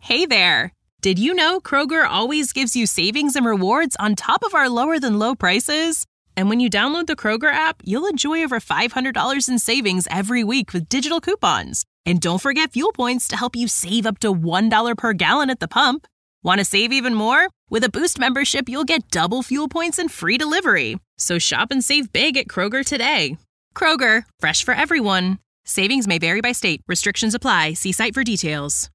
Hey there! Did you know Kroger always gives you savings and rewards on top of our lower-than-low prices? And when you download the Kroger app, you'll enjoy over $500 in savings every week with digital coupons. And don't forget fuel points to help you save up to $1 per gallon at the pump. Want to save even more? With a Boost membership, you'll get double fuel points and free delivery. So shop and save big at Kroger today. Kroger, fresh for everyone. Savings may vary by state. Restrictions apply. See site for details.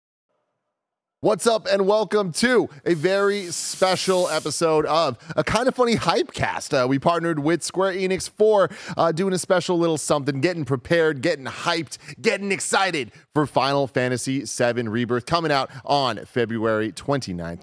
What's up, and welcome to a very special episode of a Kind of Funny Hypecast. We partnered with Square Enix for doing a special little something, getting prepared, getting hyped, getting excited for Final Fantasy VII Rebirth, coming out on February 29th,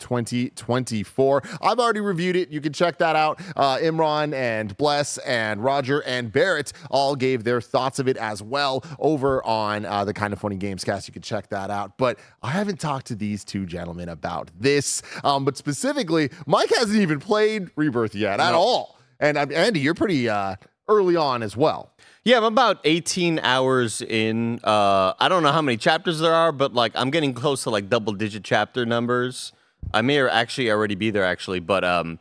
2024. I've already reviewed it. You can check that out. Imran and Bless and Roger and Barrett all gave their thoughts of it as well over on the Kind of Funny Gamescast. You can check that out. But I haven't talked to these two gentlemen about this, but specifically, Mike hasn't even played Rebirth yet at all. And Andy, you're pretty early on as well. Yeah, I'm about 18 hours in. I don't know how many chapters there are, but like I'm getting close to like double-digit chapter numbers. I may actually already be there, but I'm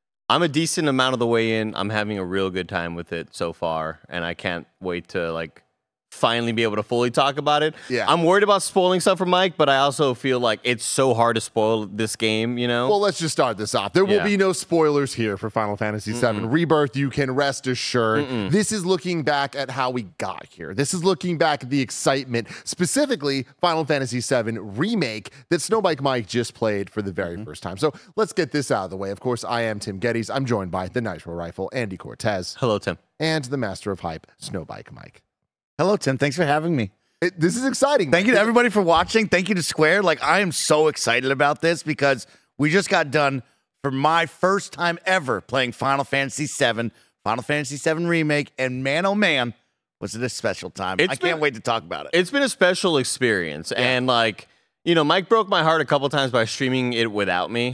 a decent amount of the way in. I'm having a real good time with it so far, and I can't wait to like finally be able to fully talk about it. Yeah. I'm worried about spoiling stuff for Mike, but I also feel like it's so hard to spoil this game, you know? Well, let's just start this off. There will be no spoilers here for Final Fantasy VII Rebirth. You can rest assured. This is looking back at how we got here. This is looking back at the excitement, specifically Final Fantasy VII Remake that Snowbike Mike just played for the very first time. So let's get this out of the way. Of course, I am Tim Geddes. I'm joined by the Nitro Rifle, Andy Cortez. Hello, Tim. And the Master of Hype, Snowbike Mike. Hello, Tim. Thanks for having me. This is exciting. Thank you to everybody for watching. Thank you to Square. Like, I am so excited about this because we just got done for my first time ever playing Final Fantasy VII, Final Fantasy VII Remake, and man, oh man, was it a special time. I can't wait to talk about it. It's been a special experience, and like, you know, Mike broke my heart a couple times by streaming it without me,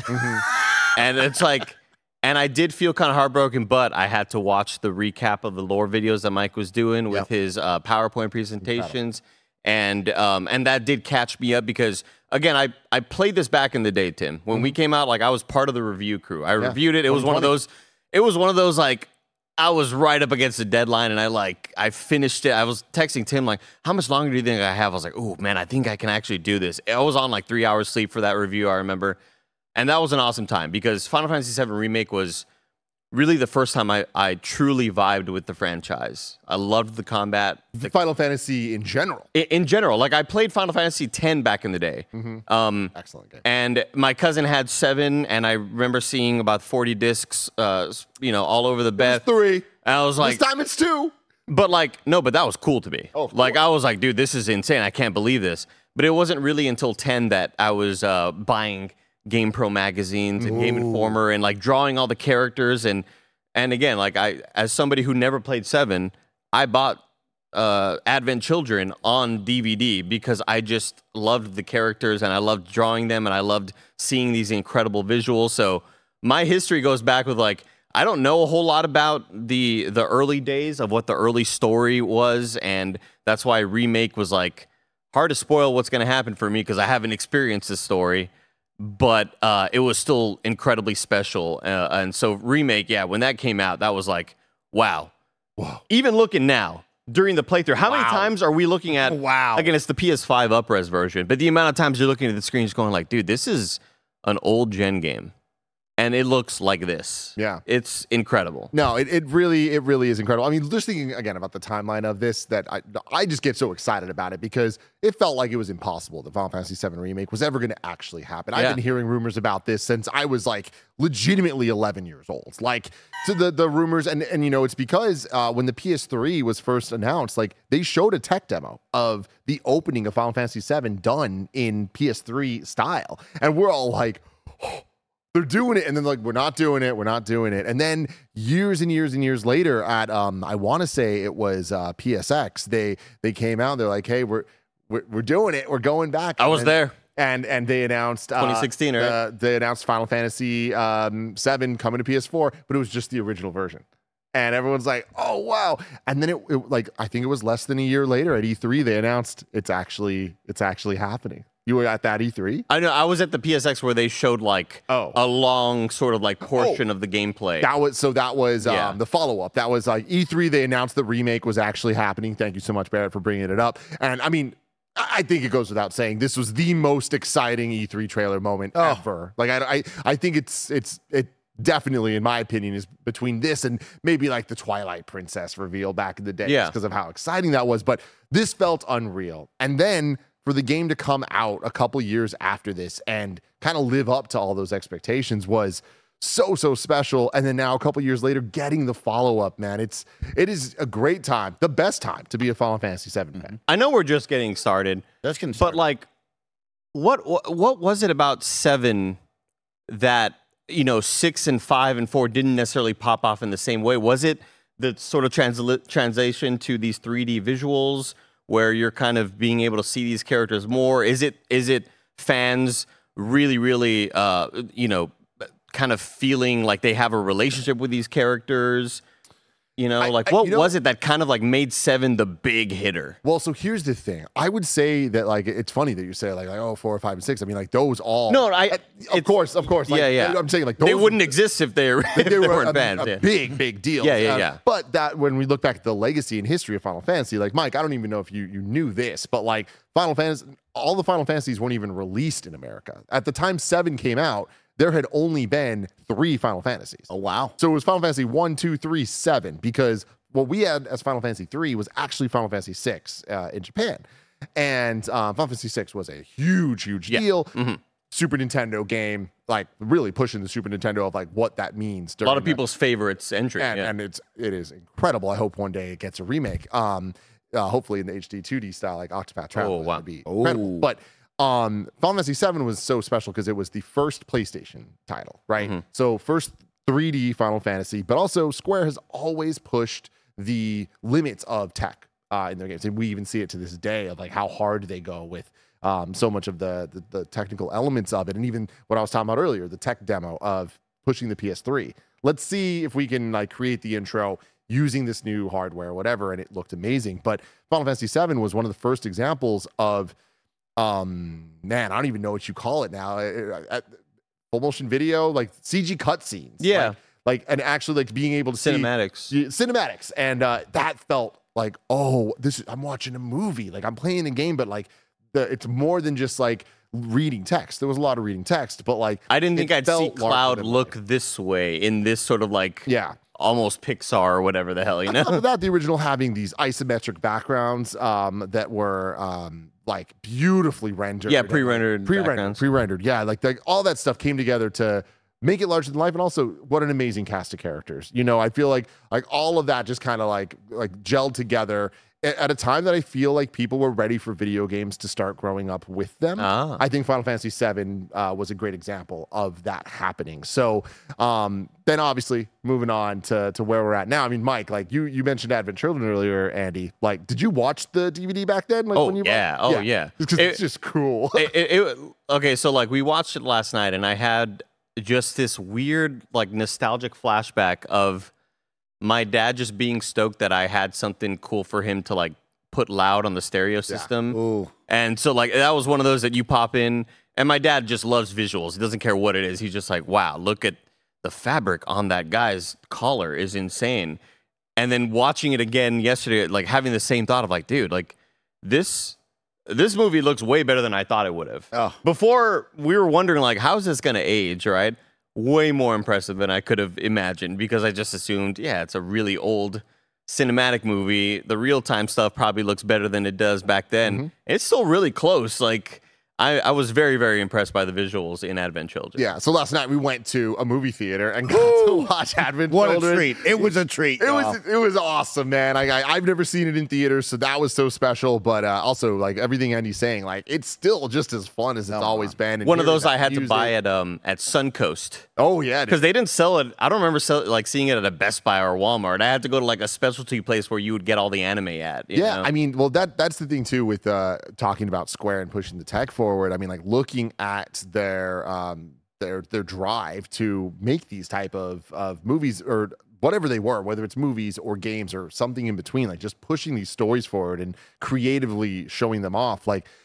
and it's like... And I did feel kind of heartbroken, but I had to watch the recap of the lore videos that Mike was doing with his PowerPoint presentations. And that did catch me up because, again, I played this back in the day, Tim. When we came out, like, I was part of the review crew. I reviewed it. It was one of those, like, I was right up against the deadline, and I finished it. I was texting Tim, like, how much longer do you think I have? I was like, oh, man, I think I can actually do this. I was on, like, 3 hours sleep for that review, I remember. And that was an awesome time because Final Fantasy VII Remake was really the first time I truly vibed with the franchise. I loved the combat. The Final Fantasy in general. In general. Like, I played Final Fantasy X back in the day. Excellent game. And my cousin had 7, and I remember seeing about 40 discs, all over the bed. 3. And I was like... This time it's 2. But, like, no, but that was cool to me. Oh, like, I was like, dude, this is insane. I can't believe this. But it wasn't really until 10 that I was buying GamePro magazines and Game Informer and like drawing all the characters and again, like as somebody who never played 7, I bought Advent Children on DVD because I just loved the characters and I loved drawing them and I loved seeing these incredible visuals. So my history goes back with like I don't know a whole lot about the early days of what the early story was, and that's why Remake was like hard to spoil what's going to happen for me because I haven't experienced the story. But it was still incredibly special. And so Remake, when that came out, that was like, wow. Even looking now, during the playthrough, how many times are we looking at, again, it's the PS5 up-res version, but the amount of times you're looking at the screen just going like, dude, this is an old-gen game. And it looks like this. Yeah. It's incredible. No, it really is incredible. I mean, just thinking again about the timeline of this, that I just get so excited about it because it felt like it was impossible that Final Fantasy VII Remake was ever going to actually happen. I've been hearing rumors about this since I was like legitimately 11 years old. Like to the rumors, and you know, it's because when the PS3 was first announced, like they showed a tech demo of the opening of Final Fantasy VII done in PS3 style. And we're all like, oh, they're doing it, and then like we're not doing it, and then years and years and years later, at I want to say it was PSX, they came out, they're like, hey, we're doing it, we're going back. I was there, and they announced 2016, right? They announced Final Fantasy 7 coming to PS4, but it was just the original version, and everyone's like, oh wow, and then it like I think it was less than a year later at E3 they announced it's actually happening. You were at that E3? I know. I was at the PSX where they showed like a long sort of like portion of the gameplay. That was Yeah. the follow-up. That was like E3. They announced the remake was actually happening. Thank you so much, Barrett, for bringing it up. And I mean, I think it goes without saying this was the most exciting E3 trailer moment ever. Like I think it definitely, in my opinion, is between this and maybe like the Twilight Princess reveal back in the day, Yeah. because of how exciting that was. But this felt unreal. And then for the game to come out a couple years after this and kind of live up to all those expectations was so special. And then now a couple years later, getting the follow-up, man, it is a great time, the best time to be a Final Fantasy VII fan. I know we're just getting started, but like, what was it about 7 that 6 and 5 and 4 didn't necessarily pop off in the same way? Was it the sort of translation to these 3D visuals where you're kind of being able to see these characters more? Is it fans really kind of feeling like they have a relationship with these characters? What was it that kind of like made 7 the big hitter? Well, so here's the thing. I would say that like it's funny that you say like 4, 5, and 6. I mean, like those all. No, of course. Like, yeah. I'm saying like those they wouldn't exist if they weren't fans. A big deal. Yeah. But that when we look back at the legacy and history of Final Fantasy, like Mike, I don't even know if you knew this, but like Final Fantasy, all the Final Fantasies weren't even released in America at the time 7 came out. There had only been 3 Final Fantasies. Oh, wow. So it was Final Fantasy 1, 2, 3, 7, because what we had as Final Fantasy 3 was actually Final Fantasy 6 in Japan. And Final Fantasy 6 was a huge deal. Mm-hmm. Super Nintendo game, like really pushing the Super Nintendo of like what that means. A lot of people's favorites entry. And it is incredible. I hope one day it gets a remake. Hopefully in the HD 2D style, like Octopath Traveler. Oh, wow. Would be incredible. But Final Fantasy VII was so special because it was the first PlayStation title, right? Mm-hmm. So first 3D Final Fantasy, but also Square has always pushed the limits of tech in their games, and we even see it to this day of like how hard they go with so much of the technical elements of it, and even what I was talking about earlier, the tech demo of pushing the PS3. Let's see if we can like create the intro using this new hardware or whatever, and it looked amazing. But Final Fantasy VII was one of the first examples of man, I don't even know what you call it now. Full motion video, like CG cutscenes. Yeah. Like and actually like being able to cinematics. And that felt like, I'm watching a movie. Like I'm playing a game, but like it's more than just like reading text. There was a lot of reading text, but like I didn't think I'd see Cloud look this way in this sort of like almost Pixar or whatever the hell, Without the original having these isometric backgrounds that were like beautifully rendered. Yeah, pre-rendered. Yeah, like all that stuff came together to make it larger than life, and also what an amazing cast of characters. I feel like all of that just kind of like gelled together at a time that I feel like people were ready for video games to start growing up with them. I think Final Fantasy VII was a great example of that happening. So then obviously moving on to where we're at now. I mean, Mike, like you mentioned Advent Children earlier, Andy. Like, did you watch the DVD back then? Like, yeah. Because it's just cool. Okay, so like we watched it last night, and I had just this weird like nostalgic flashback of my dad just being stoked that I had something cool for him to like put loud on the stereo system. Ooh. And so like that was one of those that you pop in, and my dad just loves visuals. He doesn't care what it is. He's just like, wow, look at the fabric on that guy's collar is insane. And then watching it again yesterday, like having the same thought of like, dude, like this movie looks way better than I thought it would have. Oh. Before we were wondering like, how's this gonna age, right? Way more impressive than I could have imagined, because I just assumed, it's a really old cinematic movie. The real-time stuff probably looks better than it does back then. Mm-hmm. It's still really close. Like, I was very, very impressed by the visuals in Advent Children. Yeah, so last night we went to a movie theater and got to watch Advent Children. What a treat. It was a treat. It was awesome, man. I've never seen it in theaters, so that was so special. But also, like, everything Andy's saying, like, it's still just as fun as it's always been. And one of those I had to buy at Suncoast. Oh, yeah. Because they didn't sell it. I don't remember seeing it at a Best Buy or Walmart. I had to go to, like, a specialty place where you would get all the anime at. You know? I mean, well, that's the thing, too, with talking about Square and pushing the tech forward. I mean, like, looking at their drive to make these type of movies or whatever they were, whether it's movies or games or something in between, like just pushing these stories forward and creatively showing them off. Like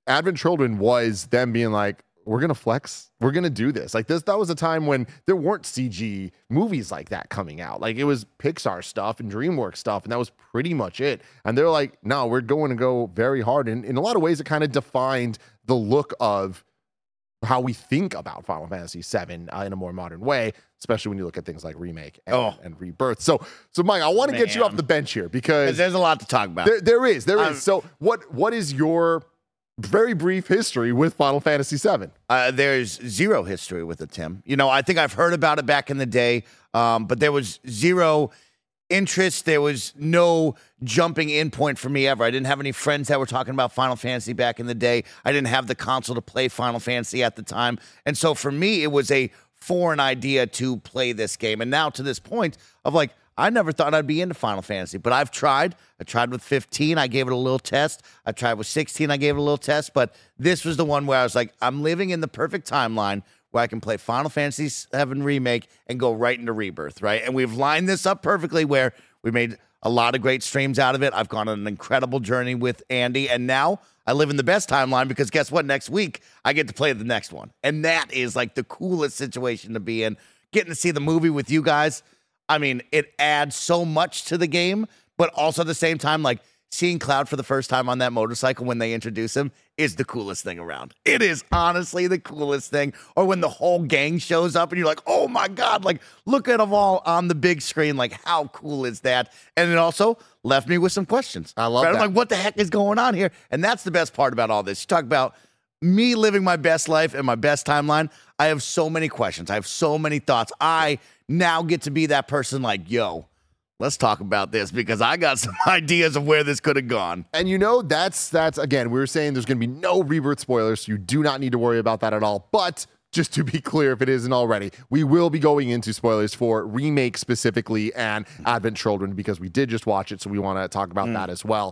Advent Children was them being like, we're going to flex. We're going to do this. Like that was a time when there weren't CG movies like that coming out. Like it was Pixar stuff and DreamWorks stuff, and that was pretty much it. And they're like, no, we're going to go very hard. And in a lot of ways, it kind of defined the look of how we think about Final Fantasy VII in a more modern way, especially when you look at things like Remake and Rebirth. So Mike, I want to get you off the bench here because there's a lot to talk about. There is. So what is your very brief history with Final Fantasy VII? There's zero history with it, Tim. You know, I think I've heard about it back in the day, but there was zero interest. There was no jumping in point for me ever. I didn't have any friends that were talking about Final Fantasy back in the day. I didn't have the console to play Final Fantasy at the time. And so for me, it was a foreign idea to play this game. And now to this point of like, I never thought I'd be into Final Fantasy, but I've tried. I tried with 15. I gave it a little test. I tried with 16. I gave it a little test. But this was the one where I was like, I'm living in the perfect timeline where I can play Final Fantasy VII Remake and go right into Rebirth, right? And we've lined this up perfectly where we made a lot of great streams out of it. I've gone on an incredible journey with Andy, and now I live in the best timeline because guess what? Next week, I get to play the next one. And that is like the coolest situation to be in. Getting to see the movie with you guys, I mean, it adds so much to the game, but also at the same time, like seeing Cloud for the first time on that motorcycle when they introduce him is the coolest thing around. It is honestly the coolest thing. Or when the whole gang shows up and you're like, oh my God, like look at them all on the big screen. Like how cool is that? And it also left me with some questions. I love that. I'm like, what the heck is going on here? And that's the best part about all this. You talk about me living my best life and my best timeline. I have so many questions. I have so many thoughts. I now get to be that person like, yo, let's talk about this because I got some ideas of where this could have gone. And you know, that's again, we were saying there's going to be no Rebirth spoilers, so you do not need to worry about that at all. But just to be clear, if it isn't already, we will be going into spoilers for Remake specifically and Advent Children because we did just watch it, so we want to talk about that as well.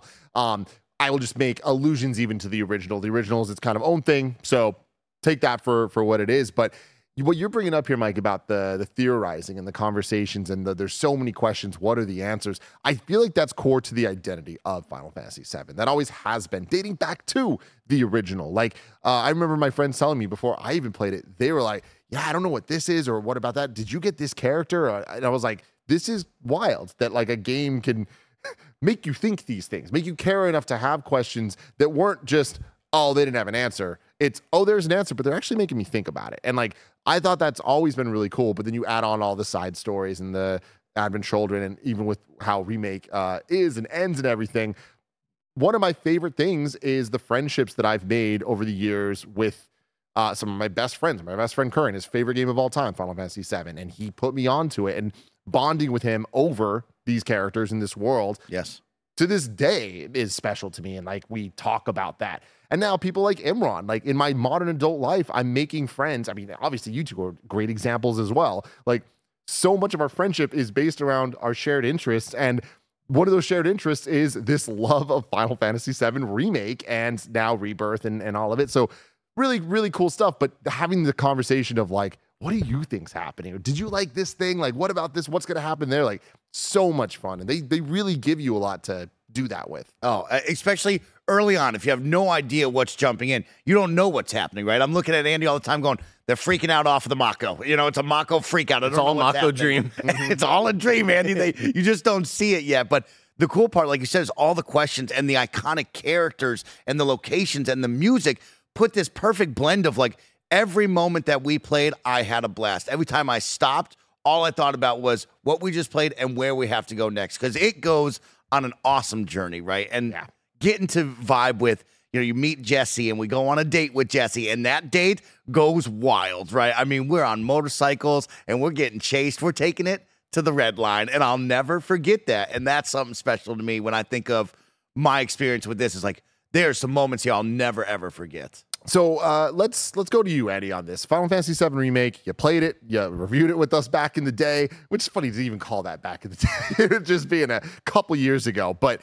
I will just make allusions even to the original. The original is its kind of own thing, so take that for what it is. But what you're bringing up here, Mike, about the theorizing and the conversations and there's so many questions. What are the answers? I feel like that's core to the identity of Final Fantasy VII. That always has been, dating back to the original. Like, I remember my friends telling me before I even played it, they were like, yeah, I don't know what this is or what about that? Did you get this character? And I was like, this is wild that like a game can make you think these things, make you care enough to have questions that weren't just, oh, they didn't have an answer. It's, oh, there's an answer, but they're actually making me think about it. And like, I thought that's always been really cool. But then you add on all the side stories and the Advent Children, and even with how Remake is and ends and everything. One of my favorite things is the friendships that I've made over the years with some of my best friends. My best friend Curran, his favorite game of all time, Final Fantasy VII, and he put me onto it. And bonding with him over these characters in this world, yes, to this day is special to me. And like we talk about that. And now people like Imran, like in my modern adult life, I'm making friends. I mean, obviously you two are great examples as well. Like so much of our friendship is based around our shared interests. And one of those shared interests is this love of Final Fantasy VII Remake and now Rebirth and all of it. So really, really cool stuff. But having the conversation of like, what do you think's happening? Or did you like this thing? Like, what about this? What's going to happen there? Like so much fun. And they really give you a lot to do that with. Oh, especially early on, if you have no idea what's jumping in, you don't know what's happening, right? I'm looking at Andy all the time going, they're freaking out off of the Mako. You know, it's a Mako freak out. It's all Mako dream. It's all a dream, Andy. You just don't see it yet. But the cool part, like you said, is all the questions and the iconic characters and the locations and the music put this perfect blend of like every moment that we played, I had a blast. Every time I stopped, all I thought about was what we just played and where we have to go next. Because it goes on an awesome journey, right? And getting to vibe with, you know, you meet Jesse and we go on a date with Jesse and that date goes wild, right? I mean, we're on motorcycles and we're getting chased. We're taking it to the red line and I'll never forget that. And that's something special to me when I think of my experience with this is like, there's some moments here I'll never, ever forget. So let's go to you, Eddie, on this. Final Fantasy VII Remake, you played it, you reviewed it with us back in the day, which is funny to even call that back in the day, just being a couple years ago. But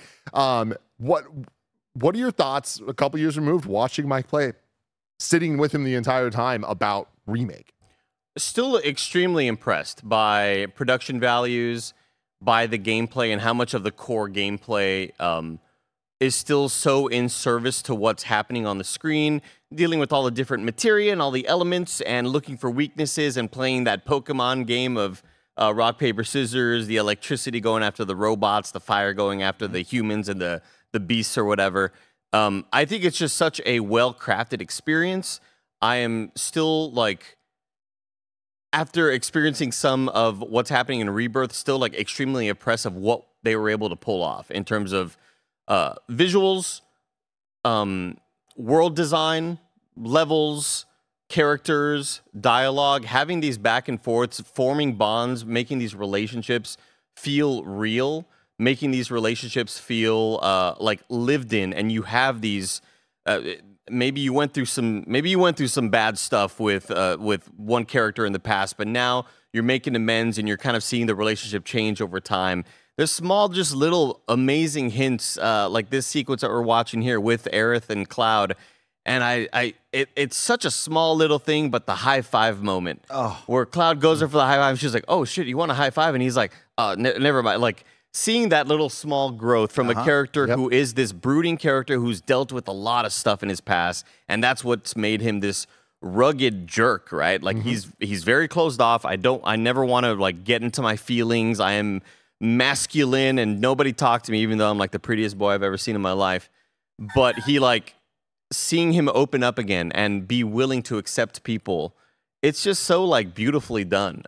what are your thoughts, a couple years removed, watching Mike play, sitting with him the entire time about Remake? Still extremely impressed by production values, by the gameplay, and how much of the core gameplay is still so in service to what's happening on the screen, dealing with all the different materia and all the elements and looking for weaknesses and playing that Pokemon game of rock, paper, scissors, the electricity going after the robots, the fire going after the humans and the beasts or whatever. I think it's just such a well-crafted experience. I am still, like, after experiencing some of what's happening in Rebirth, still, like, extremely impressed of what they were able to pull off in terms of visuals, world design, levels, characters, dialogue, having these back and forths, forming bonds, making these relationships feel real, making these relationships feel like lived in, and you have these. Maybe you went through some bad stuff with one character in the past, but now you're making amends and you're kind of seeing the relationship change over time. There's small, just little amazing hints, like this sequence that we're watching here with Aerith and Cloud. And it's such a small little thing, but the high five moment where Cloud goes there for the high five, and she's like, "Oh shit, you want a high five?" And he's like, "Never mind." Like seeing that little small growth from a character who is this brooding character who's dealt with a lot of stuff in his past, and that's what's made him this rugged jerk, right? Like he's very closed off. I never want to like get into my feelings. I am masculine and nobody talk to me, even though I'm like the prettiest boy I've ever seen in my life. But he like seeing him open up again and be willing to accept people, it's just so like beautifully done.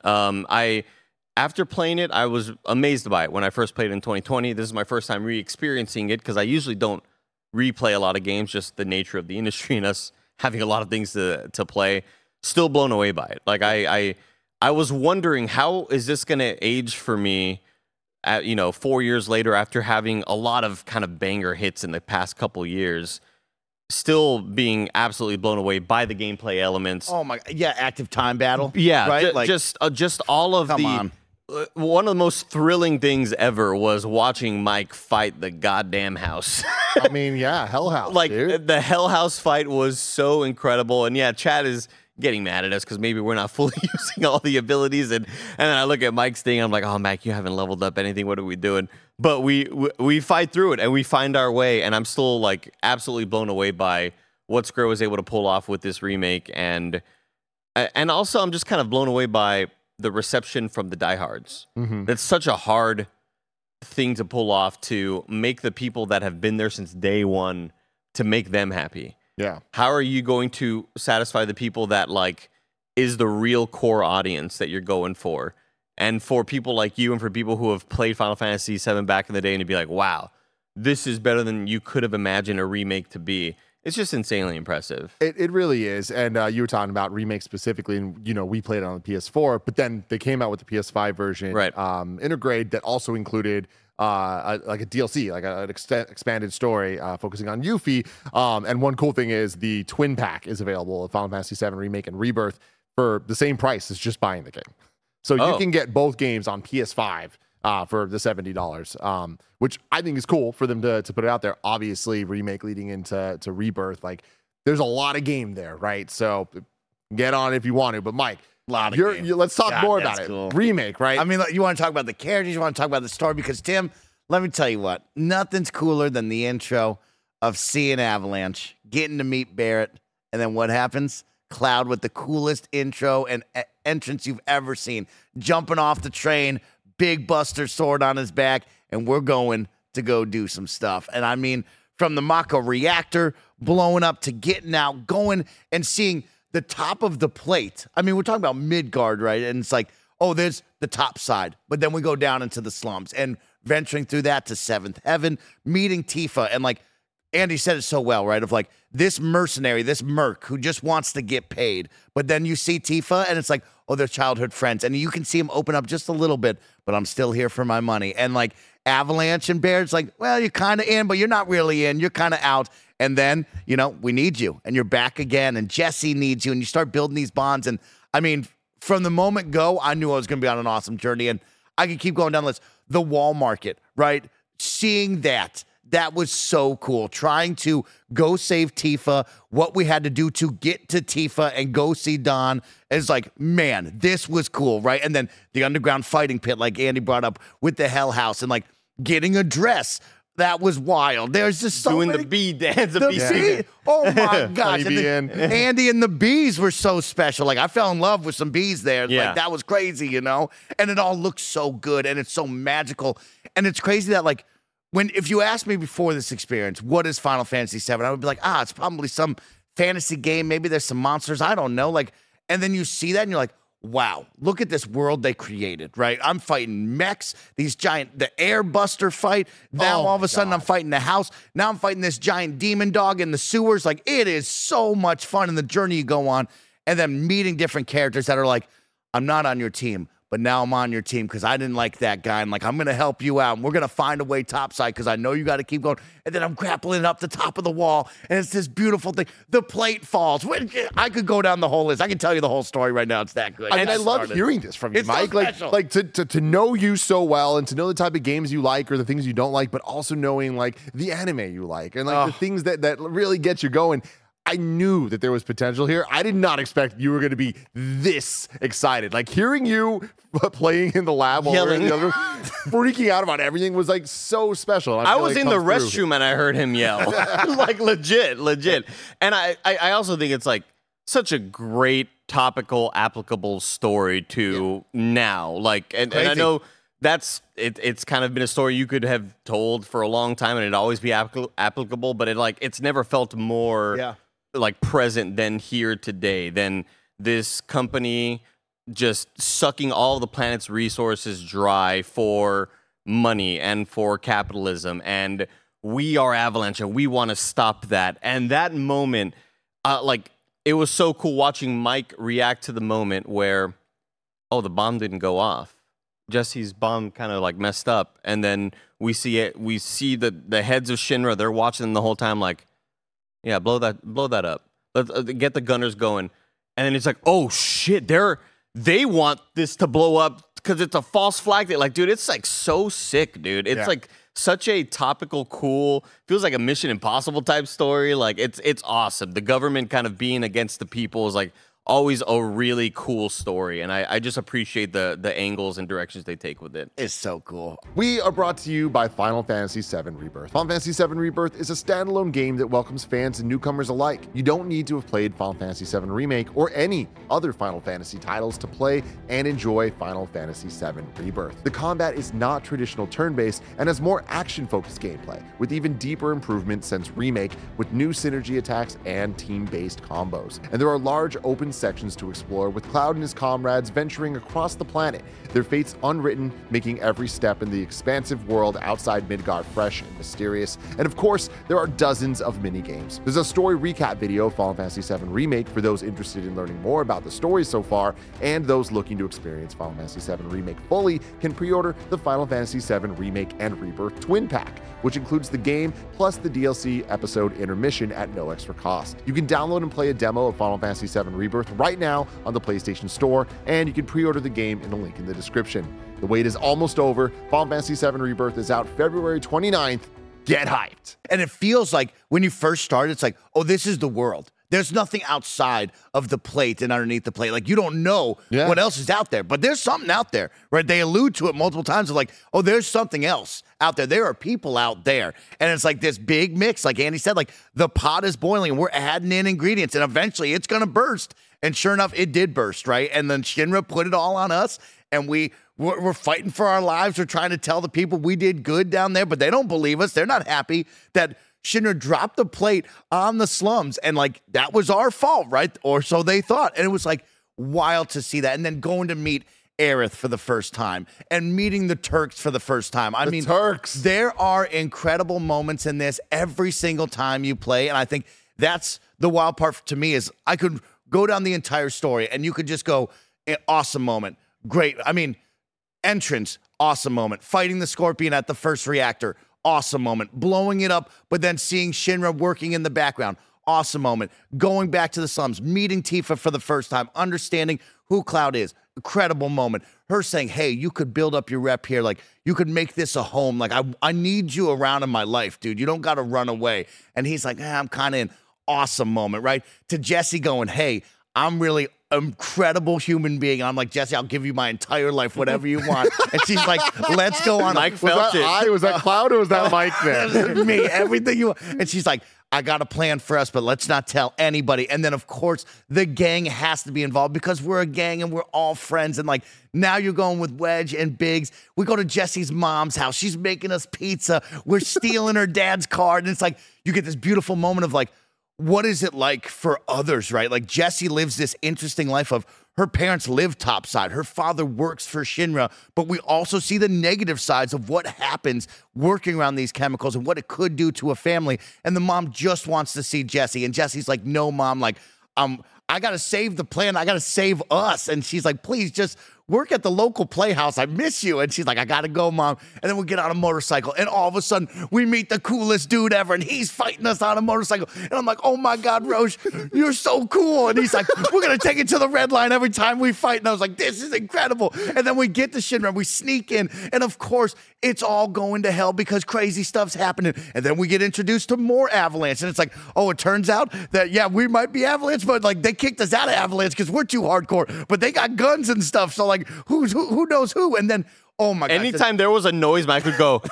After playing it, I was amazed by it when I first played it in 2020. This is my first time re-experiencing it because I usually don't replay a lot of games, just the nature of the industry and us having a lot of things to play. Still blown away by it. Like I was wondering, how is this going to age for me? 4 years later, after having a lot of kind of banger hits in the past couple years, still being absolutely blown away by the gameplay elements. Oh my, yeah, active time battle. Yeah, right. Just all of on. One of the most thrilling things ever was watching Mike fight the goddamn house. I mean, yeah, Hell House, like dude. the Hell House fight was so incredible, and yeah, Chad is getting mad at us because maybe we're not fully using all the abilities, and then I look at Mike's thing, I'm like, oh, Mike, you haven't leveled up anything. What are we doing? But we fight through it and we find our way, and I'm still like absolutely blown away by what Square was able to pull off with this remake, and also I'm just kind of blown away by the reception from the diehards. That's such a hard thing to pull off, to make the people that have been there since day one, to make them happy. Yeah. How are you going to satisfy the people that like is the real core audience that you're going for? And for people like you and for people who have played Final Fantasy VII back in the day and to be like, wow, this is better than you could have imagined a remake to be. It's just insanely impressive. It really is. And you were talking about remakes specifically, and we played it on the PS4, but then they came out with the PS5 version, right? Intergrade, that also included like a DLC, like an expanded story focusing on Yuffie. And one cool thing is the twin pack is available of Final Fantasy VII Remake and Rebirth for the same price as just buying the game. So you can get both games on PS5 for the $70, which I think is cool for them to put it out there. Obviously, remake leading into Rebirth, like there's a lot of game there, right? So get on if you want to. But Mike, let's talk more about it. Cool. Remake, right? I mean, you want to talk about the characters, you want to talk about the story, because Tim, let me tell you what, nothing's cooler than the intro of seeing Avalanche, getting to meet Barrett, and then what happens? Cloud with the coolest intro and entrance you've ever seen, jumping off the train, big Buster sword on his back, and we're going to go do some stuff. And I mean, from the Mako reactor blowing up to getting out, going and seeing the top of the plate. I mean, we're talking about Midgard, right? And it's like, oh, there's the top side, but then we go down into the slums and venturing through that to Seventh Heaven, meeting Tifa, and like Andy said it so well, right? Of like this mercenary, this merc who just wants to get paid. But then you see Tifa and it's like, oh, they're childhood friends. And you can see him open up just a little bit, but I'm still here for my money. And like Avalanche and Baird's like, well, you're kind of in, but you're not really in. You're kind of out. And then, we need you and you're back again. And Jesse needs you. And you start building these bonds. And I mean, from the moment go, I knew I was going to be on an awesome journey. And I could keep going down the list. The wall market, right? Seeing that was so cool. Trying to go save Tifa, what we had to do to get to Tifa and go see Dawn. It's like, man, this was cool, right? And then the underground fighting pit, like Andy brought up, with the Hell House, and like getting a dress That was wild. There's just so Doing many. the bee dance, the The bee bee. singing. Oh my gosh. Honey bee And in. Andy and the bees were so special. Like I fell in love with some bees there. Yeah. Like that was crazy, you know? And it all looks so good and it's so magical. And it's crazy that like if you asked me before this experience, what is Final Fantasy VII? I would be like, it's probably some fantasy game. Maybe there's some monsters. I don't know. Like, and then you see that and you're like, wow, look at this world they created, right? I'm fighting mechs, the airbuster fight. Now all of a sudden I'm fighting the house. Now I'm fighting this giant demon dog in the sewers. Like it is so much fun in the journey you go on. And then meeting different characters that are like, I'm not on your team, but now I'm on your team because I didn't like that guy. And like, I'm going to help you out. And we're going to find a way topside because I know you got to keep going. And then I'm grappling up the top of the wall. And it's this beautiful thing. The plate falls. I could go down the whole list. I can tell you the whole story right now. It's that good. I mean, I love hearing this from you, It's so Mike. special. Like to know you so well and to know the type of games you like or the things you don't like, but also knowing like the anime you like and like the things that really get you going. I knew that there was potential here. I did not expect you were going to be this excited. Like hearing you playing in the lab while Yelling. in the other, freaking out about everything was like so special. And I feel was like in the it comes through. restroom and I heard him yell. Like legit. And I also think it's like such a great topical, applicable story to now. Like, and I know it's kind of been a story you could have told for a long time and it'd always be applicable, but it's never felt more like present than here today, than this company just sucking all the planet's resources dry for money and for capitalism. And we are Avalanche and we want to stop that. And that moment, it was so cool watching Mike react to the moment where, the bomb didn't go off. Jesse's bomb kind of like messed up. And then we see the heads of Shinra, they're watching them the whole time like, yeah, blow that up. Let's get the gunners going. And then it's like, oh shit, they want this to blow up because it's a false flag. Dude, it's like so sick, dude. It's like such a topical, cool, feels like a Mission Impossible type story. Like it's awesome. The government kind of being against the people is like always a really cool story. And I just appreciate the angles and directions they take with it. It's so cool. We are brought to you by Final Fantasy VII Rebirth. Final Fantasy VII Rebirth is a standalone game that welcomes fans and newcomers alike. You don't need to have played Final Fantasy VII Remake or any other Final Fantasy titles to play and enjoy Final Fantasy VII Rebirth. The combat is not traditional turn-based and has more action-focused gameplay, with even deeper improvements since Remake, with new synergy attacks and team-based combos. And there are large open sections to explore, with Cloud and his comrades venturing across the planet, their fates unwritten, making every step in the expansive world outside Midgar fresh and mysterious. And of course, there are dozens of mini-games. There's a story recap video of Final Fantasy VII Remake for those interested in learning more about the story so far, and those looking to experience Final Fantasy VII Remake fully can pre-order the Final Fantasy VII Remake and Rebirth Twin Pack, which includes the game plus the DLC episode Intermission at no extra cost. You can download and play a demo of Final Fantasy VII Rebirth right now on the PlayStation Store, and you can pre-order the game in the link in the description. The wait is almost over. Final Fantasy VII Rebirth is out February 29th. Get hyped. And it feels like when you first start, it's like, this is the world. There's nothing outside of the plate and underneath the plate. Like, you don't know what else is out there, but there's something out there, right? They allude to it multiple times of like, there's something else out there. There are people out there. And it's like this big mix. Like Andy said, like the pot is boiling and we're adding in ingredients and eventually it's going to burst. And sure enough, it did burst, right? And then Shinra put it all on us and we're fighting for our lives. We're trying to tell the people we did good down there, but they don't believe us. They're not happy that Shinra dropped the plate on the slums and like that was our fault, right? Or so they thought. And it was like wild to see that. And then going to meet Aerith for the first time and meeting the Turks for the first time. I mean, Turks. There are incredible moments in this every single time you play. And I think that's the wild part to me is I could go down the entire story and you could just go, awesome moment. Great. I mean, entrance, awesome moment. Fighting the Scorpion at the first reactor, awesome moment. Blowing it up, but then seeing Shinra working in the background, awesome moment. Going back to the slums, meeting Tifa for the first time, understanding who Cloud is, incredible moment. Her saying, hey, you could build up your rep here. Like, you could make this a home. Like, I need you around in my life, dude. You don't got to run away. And he's like, I'm kind of in. Awesome moment, right? To Jesse going, hey, I'm really incredible human being. I'm like, Jesse, I'll give you my entire life, whatever you want. And she's like, let's go on. Mike felt it. Was that Cloud or was that Mike there? Me, everything you want. And she's like, I got a plan for us, but let's not tell anybody. And then, of course, the gang has to be involved because we're a gang and we're all friends. And like, now you're going with Wedge and Biggs. We go to Jesse's mom's house. She's making us pizza. We're stealing her dad's car. And it's like, you get this beautiful moment of like, what is it like for others, right? Like Jessie lives this interesting life of her parents live topside. Her father works for Shinra, but we also see the negative sides of what happens working around these chemicals and what it could do to a family. And the mom just wants to see Jessie. And Jessie's like, no, Mom, like, I got to save the plan. I got to save us. And she's like, please just work at the local playhouse. I miss you. And she's like, I got to go, Mom. And then we get on a motorcycle. And all of a sudden, we meet the coolest dude ever. And he's fighting us on a motorcycle. And I'm like, oh, my God, Roche, you're so cool. And he's like, we're going to take it to the red line every time we fight. And I was like, this is incredible. And then we get to Shinra. We sneak in. And, of course, it's all going to hell because crazy stuff's happening. And then we get introduced to more Avalanche. And it's like, oh, it turns out that, yeah, we might be Avalanche, but, like, they kicked us out of Avalanche because we're too hardcore. But they got guns and stuff. So, like, who knows who? And then, oh my God. Anytime there was a noise, Mike would go,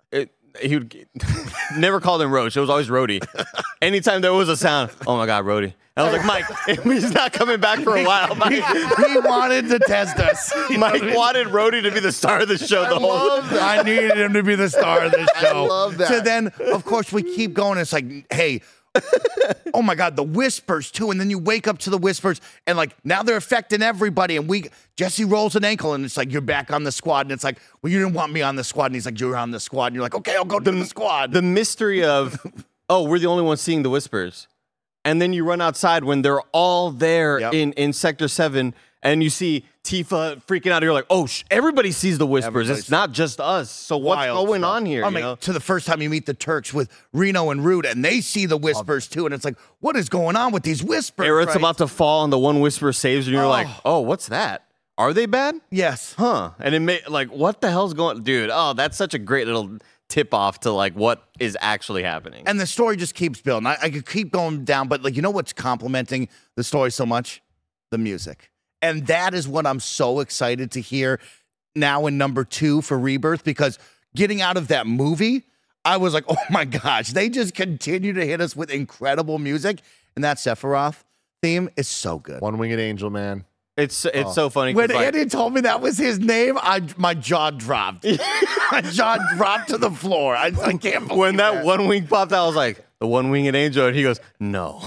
he would never call him Roach. It was always Rhodey. Anytime there was a sound, oh my God, Rhodey. And I was like, Mike, he's not coming back for a while. Mike. He wanted to test us. Mike wanted Rhodey to be the star of the show the whole time. I needed him to be the star of the show. I love that. So then, of course, we keep going. It's like, hey, oh my God, the whispers too. And then you wake up to the whispers and like now they're affecting everybody. And Jesse rolls an ankle and it's like, you're back on the squad. And it's like, well, you didn't want me on the squad. And he's like, you're on the squad. And you're like, okay, I'll go to the squad. The mystery of, oh, we're the only ones seeing the whispers. And then you run outside when they're all there in Sector 7 and you see Tifa freaking out. You're like, oh, everybody sees the whispers. It's not just us. So what's going on here? I mean, to the first time you meet the Turks with Reno and Rude, and they see the whispers too. And it's like, what is going on with these whispers? Eric's about to fall, and the one whisper saves, and you're like, oh, what's that? Are they bad? Yes. Huh. And it may like, what the hell's going, dude? Oh, that's such a great little tip off to like what is actually happening. And the story just keeps building. I could keep going down, but like, you know what's complementing the story so much? The music. And that is what I'm so excited to hear now in number 2 for Rebirth, because getting out of that movie, I was like, oh my gosh, they just continue to hit us with incredible music. And that Sephiroth theme is so good. One-Winged Angel, man. It's so funny. When Andy told me that was his name, my jaw dropped. My jaw dropped to the floor. I can't believe when that one wing popped out, I was like, the one-winged angel, and he goes, no.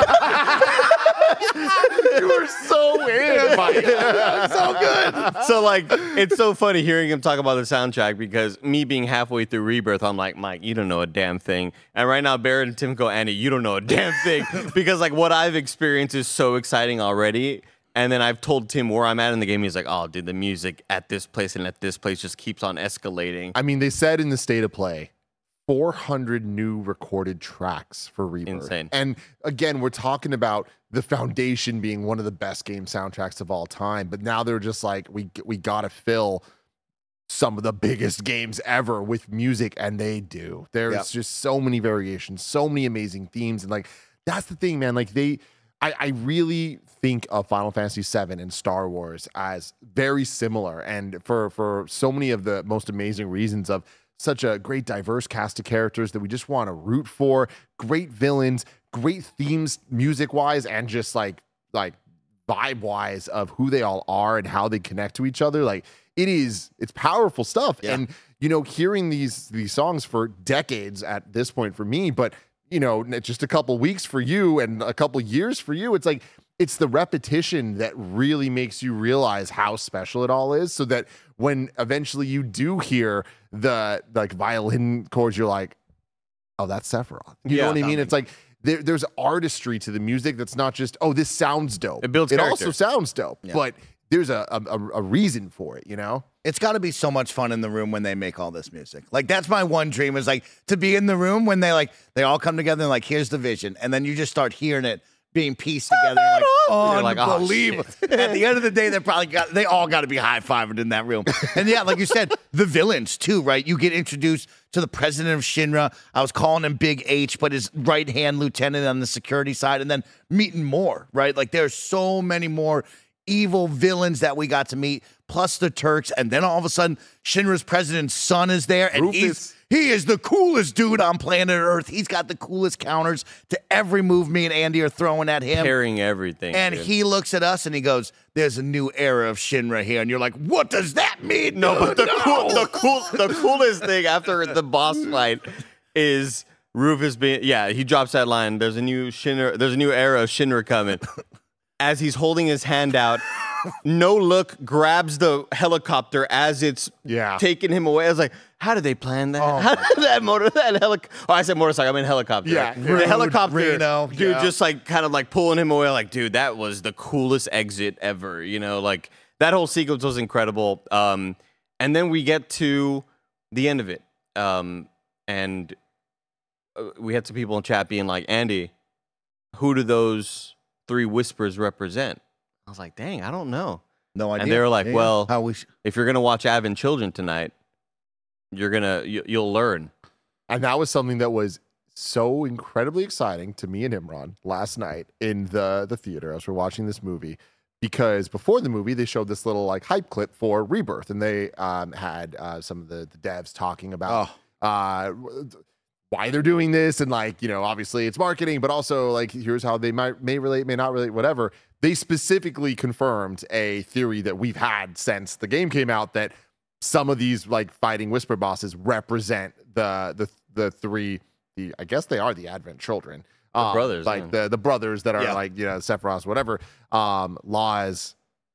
You were so in, Mike. So good. So, like, it's so funny hearing him talk about the soundtrack because me being halfway through Rebirth, I'm like, Mike, you don't know a damn thing. And right now, Barrett and Tim go, Andy, you don't know a damn thing. Because, like, what I've experienced is so exciting already. And then I've told Tim where I'm at in the game. He's like, oh, dude, the music at this place and at this place just keeps on escalating. I mean, they said in the state of play, 400 new recorded tracks for Rebirth. Insane. And again, we're talking about the Foundation being one of the best game soundtracks of all time. But now they're just like, we got to fill some of the biggest games ever with music. And they do. There's just so many variations, so many amazing themes. And like, that's the thing, man. Like I really think of Final Fantasy VII and Star Wars as very similar. And for so many of the most amazing reasons of such a great diverse cast of characters that we just want to root for, great villains, great themes music-wise, and just like vibe-wise of who they all are and how they connect to each other. Like it's powerful stuff. Yeah. And, you know, hearing these songs for decades at this point for me, but, you know, just a couple weeks for you and a couple years for you, it's like, it's the repetition that really makes you realize how special it all is, so that when eventually you do hear the like violin chords, you're like, oh, that's Sephiroth. You know what I mean? It's like there's artistry to the music that's not just, oh, this sounds dope. It builds character. Also sounds dope, but there's a reason for it, you know? It's got to be so much fun in the room when they make all this music. Like, that's my one dream, is like to be in the room when they all come together and like, here's the vision. And then you just start hearing it being pieced together. You're like, oh, unbelievable. At the end of the day, they all got to be high-fiving in that room. And yeah, like you said, the villains too, right? You get introduced to the president of Shinra. I was calling him Big H, but his right-hand lieutenant on the security side, and then meeting more, right? Like there's so many more evil villains that we got to meet, plus the Turks, and then all of a sudden, Shinra's president's son is there, and he is the coolest dude on planet Earth. He's got the coolest counters to every move me and Andy are throwing at him. Carrying everything. And dude. he looks at us and he goes, there's a new era of Shinra here. And you're like, what does that mean? No, but the coolest thing after the boss fight is Rufus being, he drops that line, there's a new era of Shinra coming. As he's holding his hand out, no look grabs the helicopter as it's taking him away. I was like, how did they plan that? How did that helicopter? Oh, I said motorcycle. I mean helicopter. Yeah, the helicopter, Reno, dude, just like kind of like pulling him away. Like, dude, that was the coolest exit ever. You know, like that whole sequence was incredible. And then we get to the end of it, and we had some people in chat being like, Andy, who do those 3 whispers represent? I was like, dang, I don't know. No idea. And they were like, if you're gonna watch Advent Children tonight, you'll learn. And that was something that was so incredibly exciting to me and Imran last night in the theater as we're watching this movie, because before the movie they showed this little like hype clip for Rebirth, and they had some of the devs talking about why they're doing this, and like, you know, obviously it's marketing, but also like here's how they may relate, may not relate, whatever. They specifically confirmed a theory that we've had since the game came out, that some of these like fighting whisper bosses represent the 3, I guess they are the Advent Children, brothers, like the brothers that are like, you know, Sephiroth, whatever, Laz,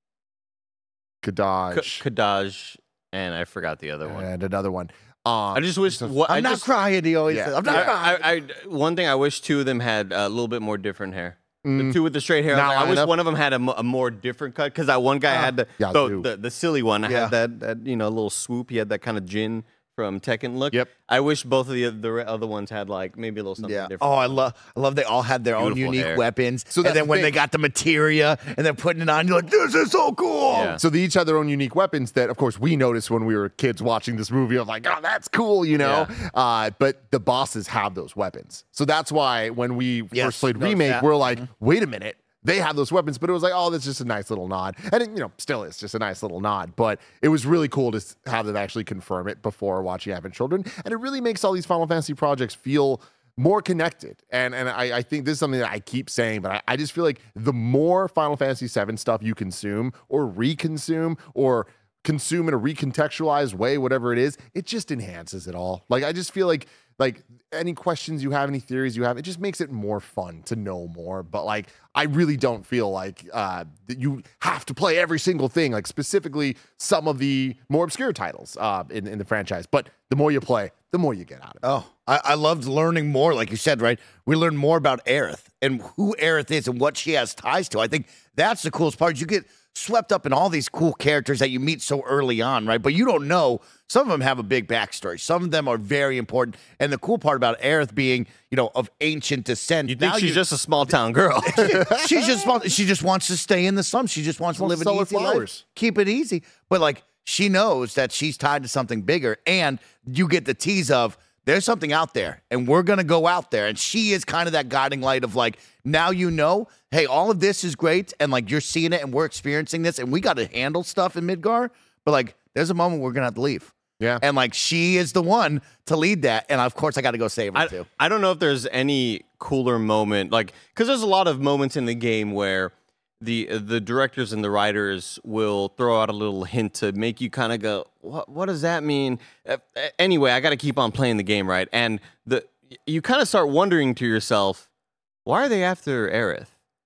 Kadaj, and I forgot the other one, and another one. I just wish. I'm not crying. He always says, I'm not crying. One thing I wish 2 of them had a little bit more different hair. The 2 with the straight hair. I wish one of them had a more different cut, because that one guy had the silly one. I had that you know, little swoop. He had that kind of Jin from Tekken look. Yep. I wish both of the other ones had like maybe a little something different. Oh, I love they all had their own unique weapons. So and then when they got the materia and then putting it on, you're like, this is so cool. Yeah. So they each had their own unique weapons that, of course, we noticed when we were kids watching this movie. Of like, oh, that's cool, you know. Yeah. But the bosses have those weapons, so that's why when we first played Remake, we're like, wait a minute. They have those weapons, but it was like, oh, that's just a nice little nod. And it, you know, still is just a nice little nod. But it was really cool to have them actually confirm it before watching Advent Children. And it really makes all these Final Fantasy projects feel more connected. And I think this is something that I keep saying, but I just feel like the more Final Fantasy VII stuff you consume or reconsume or consume in a recontextualized way, whatever it is, it just enhances it all. Like, I just feel like any questions you have, any theories you have, it just makes it more fun to know more. But like, I really don't feel like that you have to play every single thing, like specifically some of the more obscure titles in the franchise. But the more you play, the more you get out of it. Oh, I loved learning more, like you said, right? We learned more about Aerith and who Aerith is and what she has ties to. I think that's the coolest part. You get swept up in all these cool characters that you meet so early on, right? But you don't know. Some of them have a big backstory. Some of them are very important. And the cool part about Aerith being, you know, of ancient descent. You think she's just a small town girl. She's just small. She just wants to stay in the slums. She just wants to live an easy life. Keep it easy. But like, she knows that she's tied to something bigger. And you get the tease of, there's something out there and we're going to go out there. And she is kind of that guiding light of like, now you know, hey, all of this is great. And like, you're seeing it and we're experiencing this and we got to handle stuff in Midgar. But like, there's a moment we're going to have to leave. Yeah. And like, she is the one to lead that. And of course, I got to go save her too. I don't know if there's any cooler moment, like, because there's a lot of moments in the game where the directors and the writers will throw out a little hint to make you kind of go, what does that mean? Anyway, I got to keep on playing the game, right? And you kind of start wondering to yourself, why are they after Aerith?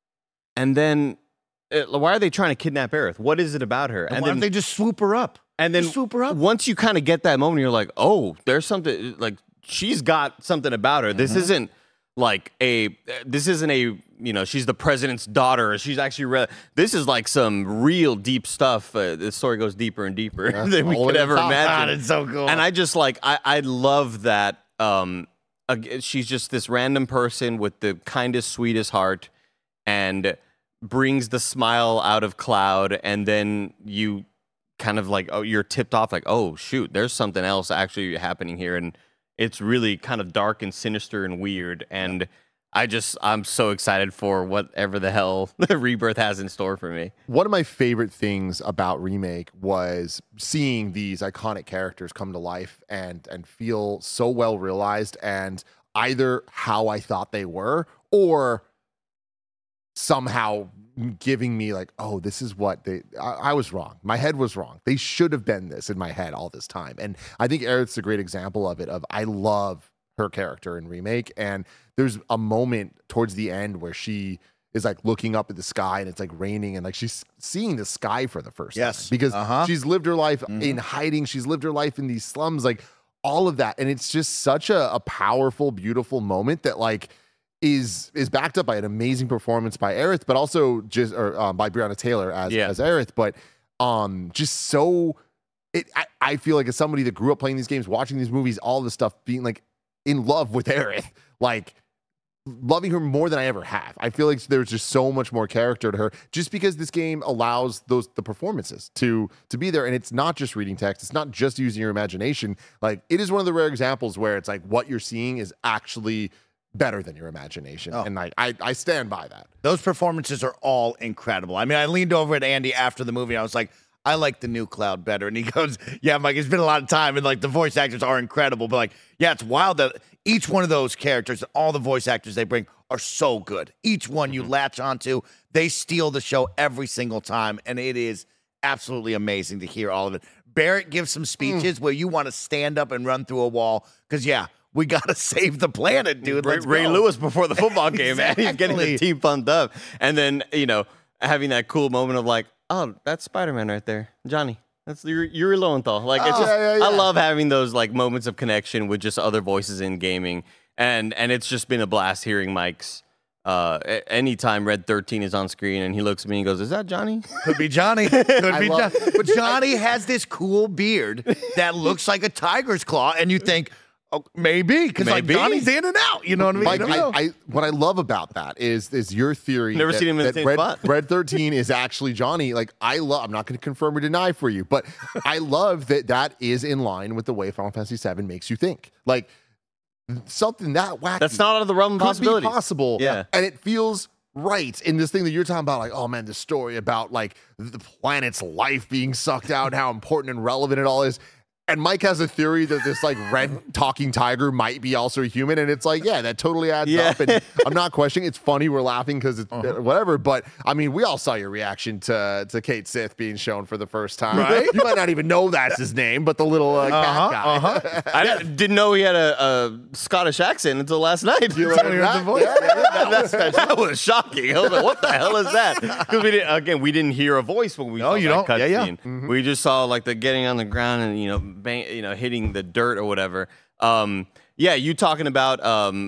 And then why are they trying to kidnap Aerith? What is it about her? And why don't they just swoop her up? And then swoop her up. Once you kind of get that moment, you're like, oh, there's something, like, she's got something about her. This isn't like you know, she's the president's daughter. She's actually, this is like some real deep stuff. The story goes deeper and deeper than we could ever imagine. God, it's so cool. And I just like, I love that. She's just this random person with the kindest, sweetest heart. and brings the smile out of Cloud, and then you kind of like, oh, you're tipped off like, oh shoot, there's something else actually happening here, and it's really kind of dark and sinister and weird, and I'm so excited for whatever the hell Rebirth has in store for me. One of my favorite things about Remake was seeing these iconic characters come to life and feel so well realized, and either how I thought they were or somehow giving me like, oh, this is what I was wrong. My head was wrong. They should have been this in my head all this time. And I think Aerith's a great example of it. I love her character in Remake, and there's a moment towards the end where she is like looking up at the sky and it's like raining, and like she's seeing the sky for the first time because she's lived her life in hiding. She's lived her life in these slums, like all of that. And it's just such a powerful, beautiful moment that like is backed up by an amazing performance by Aerith, but also just by Breonna Taylor as Aerith. But just so I feel like as somebody that grew up playing these games, watching these movies, all this stuff, being like in love with Aerith, like loving her more than I ever have. I feel like there's just so much more character to her just because this game allows the performances to be there. And it's not just reading text. It's not just using your imagination. Like, it is one of the rare examples where it's like what you're seeing is actually better than your imagination. And like, I stand by that. Those performances are all incredible. I mean, I leaned over at Andy after the movie. I was like, I like the new Cloud better. And he goes, yeah, Mike, it's been a lot of time. And like the voice actors are incredible. But like, yeah, it's wild that each one of those characters, all the voice actors they bring are so good. Each one you latch onto, they steal the show every single time. And it is absolutely amazing to hear all of it. Barrett gives some speeches where you want to stand up and run through a wall. Because, yeah, we got to save the planet, dude. Ray Lewis before the football game, man. He's getting the team pumped up. And then, having that cool moment of like, oh, that's Spider-Man right there. Johnny. That's Yuri Lowenthal. Like, it's just, I love having those like moments of connection with just other voices in gaming. And it's just been a blast hearing Mike's. Anytime Red 13 is on screen and he looks at me and goes, is that Johnny? Could be Johnny. Could be Johnny. But Johnny has this cool beard that looks like a tiger's claw, and you think, oh, maybe, because like Johnny's in and out. You know what I mean? Mike, what I love about that is your theory. Never seen him in the same spot. Red 13 is actually Johnny. Like, I'm not going to confirm or deny for you, but I love that is in line with the way Final Fantasy VII makes you think. Like, something that wacky. That's not out of the realm of possibility. Could be possible. Yeah. And it feels right in this thing that you're talking about, like, oh man, the story about like the planet's life being sucked out, how important and relevant it all is. And Mike has a theory that this like red talking tiger might be also a human, and it's like, yeah, that totally adds up. And I'm not questioning. It's funny. We're laughing because it's whatever. But I mean, we all saw your reaction to Kate Sith being shown for the first time. Right? You might not even know that's his name, but the little cat guy. I didn't know he had a Scottish accent until last night. You learned that? The voice. That was shocking. I was like, what the hell is that? Because we didn't hear a voice when we saw that cutscene. We just saw like the getting on the ground and hitting the dirt or whatever. You talking about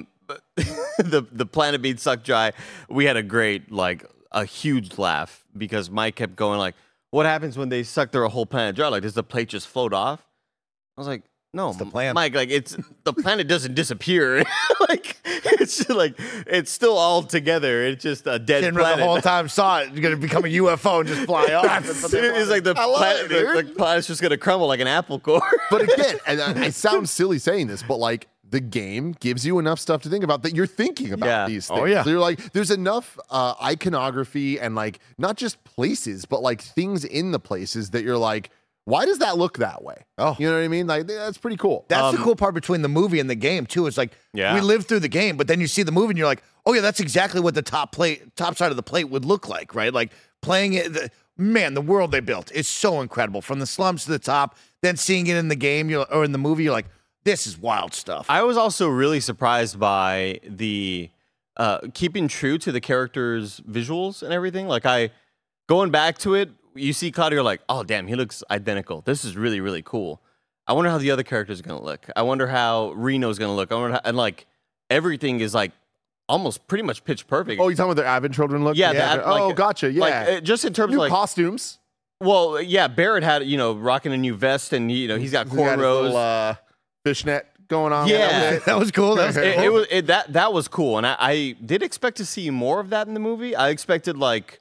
the planet being sucked dry. We had a huge laugh because Mike kept going like, what happens when they suck their whole planet dry? Like, does the plate just float off? I was like, no, it's the plan. Mike, like the planet doesn't disappear. Like, it's just like, it's still all together. It's just a dead planet. The whole time saw it. You're going to become a UFO and just fly off. It's like the planet's just going to crumble like an apple core. But again, and I sound silly saying this, but like, the game gives you enough stuff to think about that you're thinking about these things. Oh, yeah. So you're like, there's enough iconography and like, not just places, but like things in the places that you're like, why does that look that way? Oh, you know what I mean? Like, that's pretty cool. That's the cool part between the movie and the game too. It's like, we live through the game, but then you see the movie and you're like, oh yeah, that's exactly what the top side of the plate would look like, right? Like playing it, the world they built is so incredible from the slums to the top. Then seeing it in the game or in the movie, you're like, this is wild stuff. I was also really surprised by the keeping true to the characters' visuals and everything. Like, going back to it, you see Cloud, you're like, oh, damn, he looks identical. This is really, really cool. I wonder how the other characters are going to look. I wonder how Reno's going to look. And like, everything is like almost pretty much pitch perfect. Oh, you're talking about their Advent children look? Yeah. Gotcha. Yeah. Like, just in terms new of like costumes. Well, yeah, Barrett had, rocking a new vest and he's got cornrows. Fishnet going on. Yeah. That was cool. That was cool, and I did expect to see more of that in the movie. I expected like,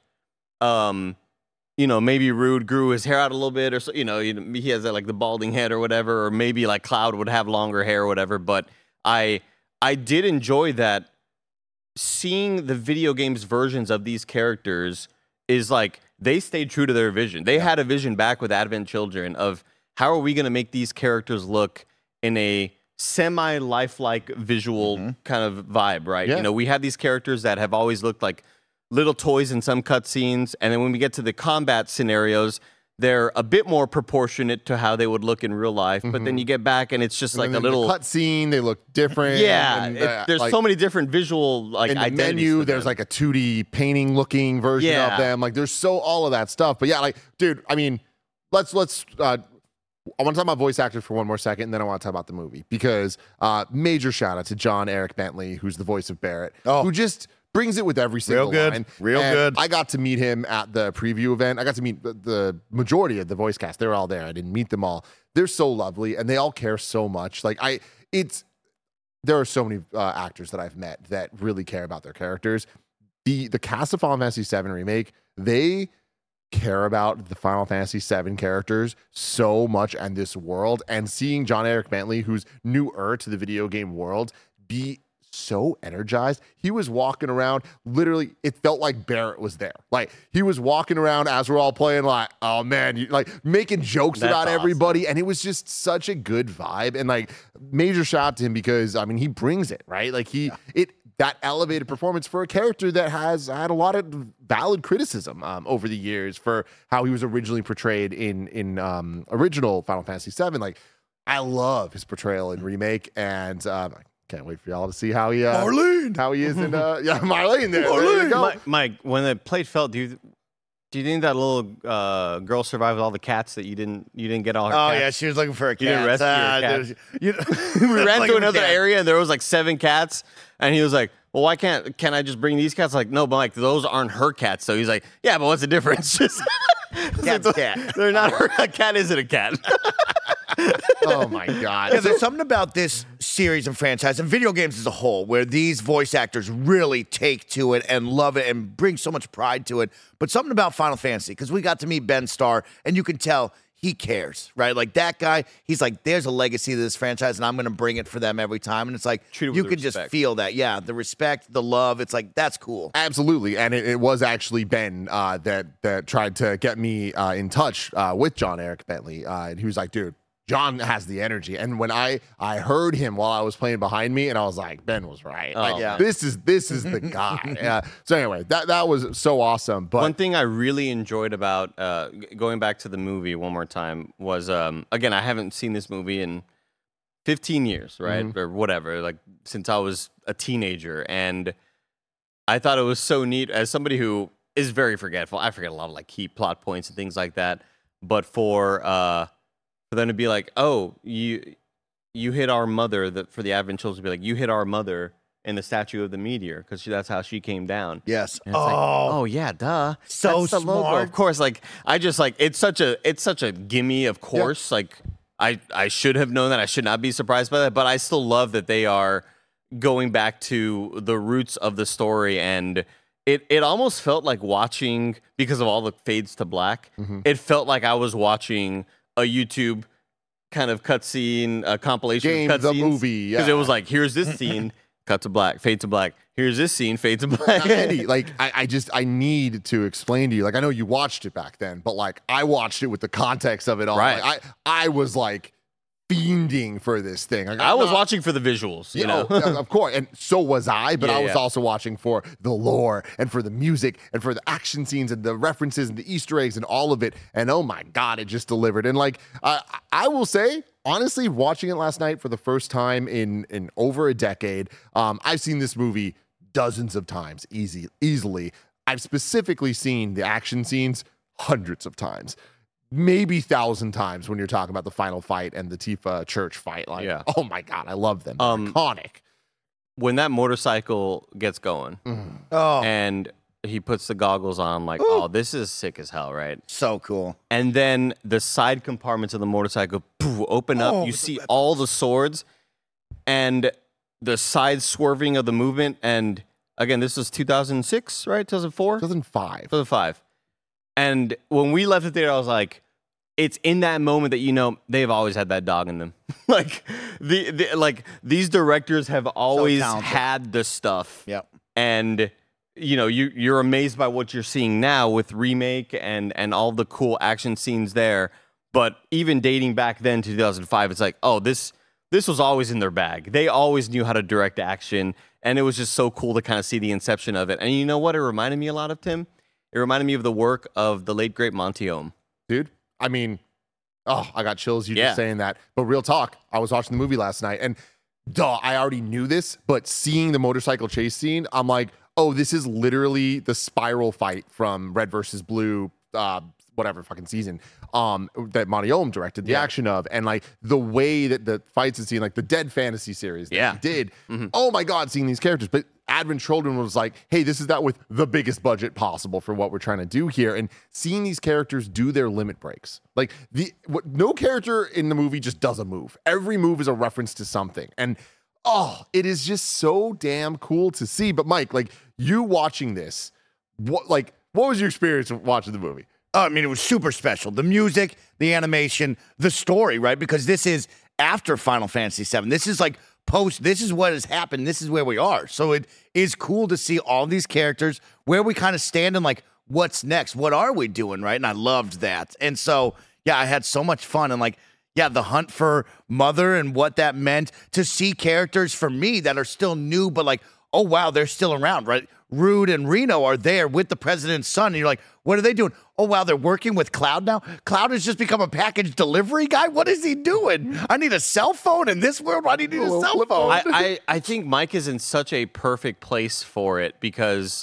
maybe Rude grew his hair out a little bit, or so, he has that, like the balding head or whatever, or maybe like Cloud would have longer hair or whatever. But I did enjoy that. Seeing the video games versions of these characters is like they stayed true to their vision. They had a vision back with Advent Children of how are we going to make these characters look in a semi-lifelike visual kind of vibe, right? Yeah. We have these characters that have always looked like little toys in some cutscenes, and then when we get to the combat scenarios, they're a bit more proportionate to how they would look in real life. But then you get back, and it's just like a little cutscene. They look different. Yeah, and, there's like, so many different visual in the identities menu. to There's them. like a 2D painting looking version Yeah. of them. Like there's all of that stuff. But yeah, like dude, I mean, let's. I want to talk about voice actors for one more second, and then I want to talk about the movie because major shout out to John Eric Bentley, who's the voice of Barrett, who just brings it with every single line. Real And good. I got to meet him at the preview event. I got to meet the majority of the voice cast. They were all there. I didn't meet them all. They're so lovely, and they all care so much. Like there are so many actors that I've met that really care about their characters. The cast of Final Fantasy VII Remake, they care about the Final Fantasy VII characters so much and this world, and seeing John Eric Bentley, who's newer to the video game world, be so energized. He was walking around, literally, it felt like Barrett was there. Like, he was walking around as we're all playing, like, oh man, like making jokes That's about awesome. everybody, and it was just such a good vibe. And like, major shout out to him because I mean, he brings it, right? Like that elevated performance for a character that has had a lot of valid criticism over the years for how he was originally portrayed in original Final Fantasy VII. Like, I love his portrayal in Remake, and I can't wait for y'all to see how he is in Marlene there. There you go. Mike, when the plate fell, do you think that little girl survived with all the cats that you didn't get all her Oh cats? yeah, she was looking for a cat. You didn't rescue your there's- We ran Like to a another cat. area and there was like 7 cats, and he was like, well, why can I just bring these cats? Like, no, but like those aren't her cats. So he's like, yeah, but what's the difference? Just Cat's a cat. They're not her. A cat isn't a cat. Oh my god. Yeah, there's something about this series and franchise and video games as a whole where these voice actors really take to it and love it and bring so much pride to it. But something about Final Fantasy, because we got to meet Ben Starr, and you can tell he cares, right? Like that guy, he's like, there's a legacy to this franchise, and I'm going to bring it for them every time. And it's like, Treat it with you the can just respect. feel that. Yeah, the respect, the love. It's like, that's cool. Absolutely, and it was actually Ben that tried to get me in touch with John Eric Bentley, and he was like, "Dude, John has the energy." And when I heard him while I was playing behind me, and I was like, "Ben was right. Oh, Like, yeah. this is the guy." So anyway, that was so awesome. But One thing I really enjoyed about going back to the movie one more time was, again, I haven't seen this movie in 15 years, right? Or whatever, like since I was a teenager. And I thought it was so neat as somebody who is very forgetful. I forget a lot of like key plot points and things like that. But for them to be like, oh, you hit our mother, for the Advent Children to be like, you hit our mother in the Statue of the Meteor, because that's how she came down. Yes. And it's like, oh yeah, duh. So That's the logo. smart. Of course, like I just like it's such a gimme. Of course, like I should have known that. I should not be surprised by that. But I still love that they are going back to the roots of the story, and it almost felt like watching, because of all the fades to black. It felt like I was watching a YouTube kind of cutscene, a compilation Game, of the cutscenes. movie, Because yeah. it was like, here's this scene, cut to black, fade to black. Here's this scene, fade to black. Andy, like I need to explain to you. Like, I know you watched it back then, but like I watched it with the context of it all. Right. Like, I was like fiending for this thing. Like, I I'm was not- watching for the visuals, you know. of course, and so was I. But Yeah, I was yeah. also watching for the lore and for the music and for the action scenes and the references and the Easter eggs and all of it. And oh my god, it just delivered. And like I will say, honestly, watching it last night for the first time in over a decade, I've seen this movie dozens of times, easily. I've specifically seen the action scenes hundreds of times. Maybe 1,000 times when you're talking about the final fight and the Tifa church fight. Like, Yeah. oh my god, I love them. They're iconic. When that motorcycle gets going Oh, and he puts the goggles on, I'm like, oh, this is sick as hell, right? so cool. And then the side compartments of the motorcycle open up. You see all the swords. and the side swerving of the movement. And again, this was 2006, right? 2004? 2005. 2005. And when we left the theater, I was like, it's in that moment that they've always had that dog in them. Like these directors have always had the stuff. Yep. And you're amazed by what you're seeing now with Remake and all the cool action scenes there. But even dating back then to 2005, it's like, oh, this was always in their bag. They always knew how to direct action, and it was just so cool to kind of see the inception of it. And you know what it reminded me a lot of, Tim? It reminded me of the work of the late, great Monty Oum. Dude, I mean, I got chills just saying that. But real talk, I was watching the movie last night, and I already knew this, but seeing the motorcycle chase scene, I'm like, oh, this is literally the spiral fight from Red versus Blue, whatever fucking season, that Monty Oum directed the action of, and like the way that the fights is seen, like the Dead Fantasy series that he did. Mm-hmm. Oh my God, seeing these characters. But Advent Children was like, hey, this is that with the biggest budget possible for what we're trying to do here. And seeing these characters do their limit breaks. Like no character in the movie just does a move. Every move is a reference to something. And it is just so damn cool to see. But Mike, like you watching this, what was your experience of watching the movie? I mean, it was super special. The music, the animation, the story, right? Because this is after Final Fantasy VII. This is like this is what has happened. This is where we are. So it is cool to see all these characters, where we kind of stand and like, what's next? What are we doing, right? And I loved that. And so, I had so much fun. And the hunt for Mother and what that meant to see characters for me that are still new, but like, oh, wow, they're still around, right? Rude and Reno are there with the president's son. And you're like, what are they doing? Oh, wow, they're working with Cloud now? Cloud has just become a package delivery guy? What is he doing? I need a cell phone in this world? Why do you need a cell phone? I think Mike is in such a perfect place for it because,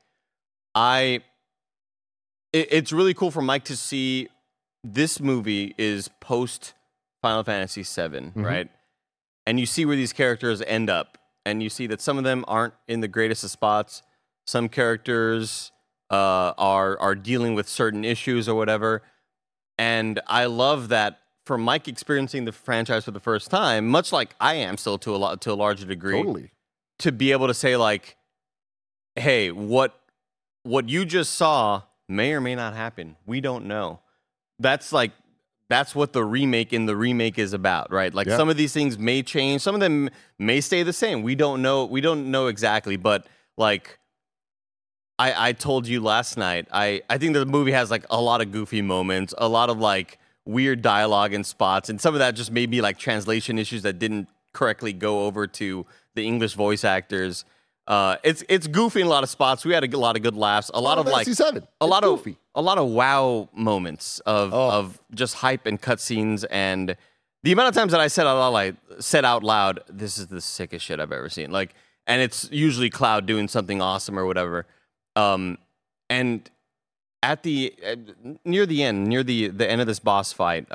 it's really cool for Mike to see this movie is post Final Fantasy VII, right? And you see where these characters end up. And you see that some of them aren't in the greatest of spots. Some characters are dealing with certain issues or whatever. And I love that for Mike experiencing the franchise for the first time, much like I am still to a larger degree, totally, to be able to say like, hey, what you just saw may or may not happen. We don't know. That's what the remake is about, right? Like some of these things may change, some of them may stay the same. We don't know exactly, but like I told you last night, I think the movie has like a lot of goofy moments, a lot of like weird dialogue and spots, and some of that just may be like translation issues that didn't correctly go over to the English voice actors. It's goofy in a lot of spots. We had a lot of good laughs, a lot of like a lot of wow moments of just hype and cutscenes, and the amount of times that I said out loud, this is the sickest shit I've ever seen. Like, and it's usually Cloud doing something awesome or whatever. And at near the end of this boss fight,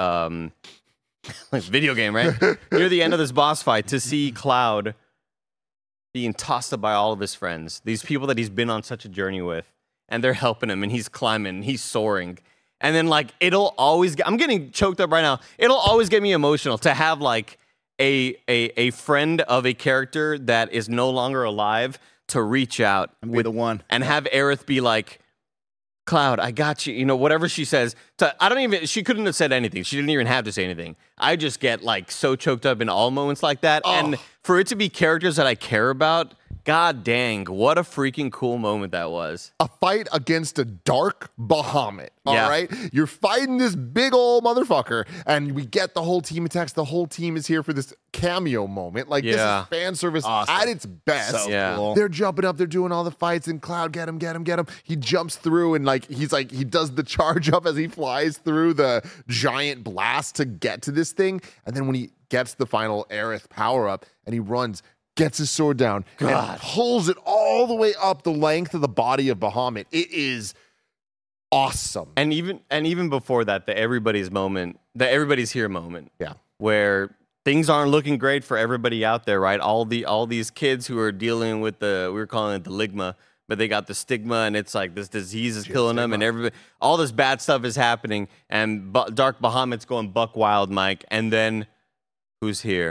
like video game, right? Near the end of this boss fight, to see Cloud being tossed up by all of his friends, these people that he's been on such a journey with, and they're helping him, and he's climbing, and he's soaring. And then, like, I'm getting choked up right now. It'll always get me emotional to have, like, a friend of a character that is no longer alive to reach out and be the one. And have Aerith be like, Cloud, I got you. You know, whatever she says. She couldn't have said anything. She didn't even have to say anything. I just get, like, so choked up in all moments like that. Oh. And for it to be characters that I care about, god dang, what a freaking cool moment that was. A fight against a dark Bahamut, all right? You're fighting this big old motherfucker, and we get the whole team attacks. The whole team is here for this cameo moment. Like, this is fan service at its best. So cool. They're jumping up, they're doing all the fights, and Cloud, get him. He jumps through, and he does the charge up as he flies through the giant blast to get to this thing. And then when he gets the final Aerith power up, and he runs, gets his sword down, and pulls it all the way up the length of the body of Bahamut. It is awesome. And even before that, the everybody's here moment. Yeah. Where things aren't looking great for everybody out there, right? All these kids who are dealing with we were calling it the ligma, but they got the stigma, and it's like this disease is killing them, and all this bad stuff is happening, and Dark Bahamut's going buck wild, Mike. And then who's here?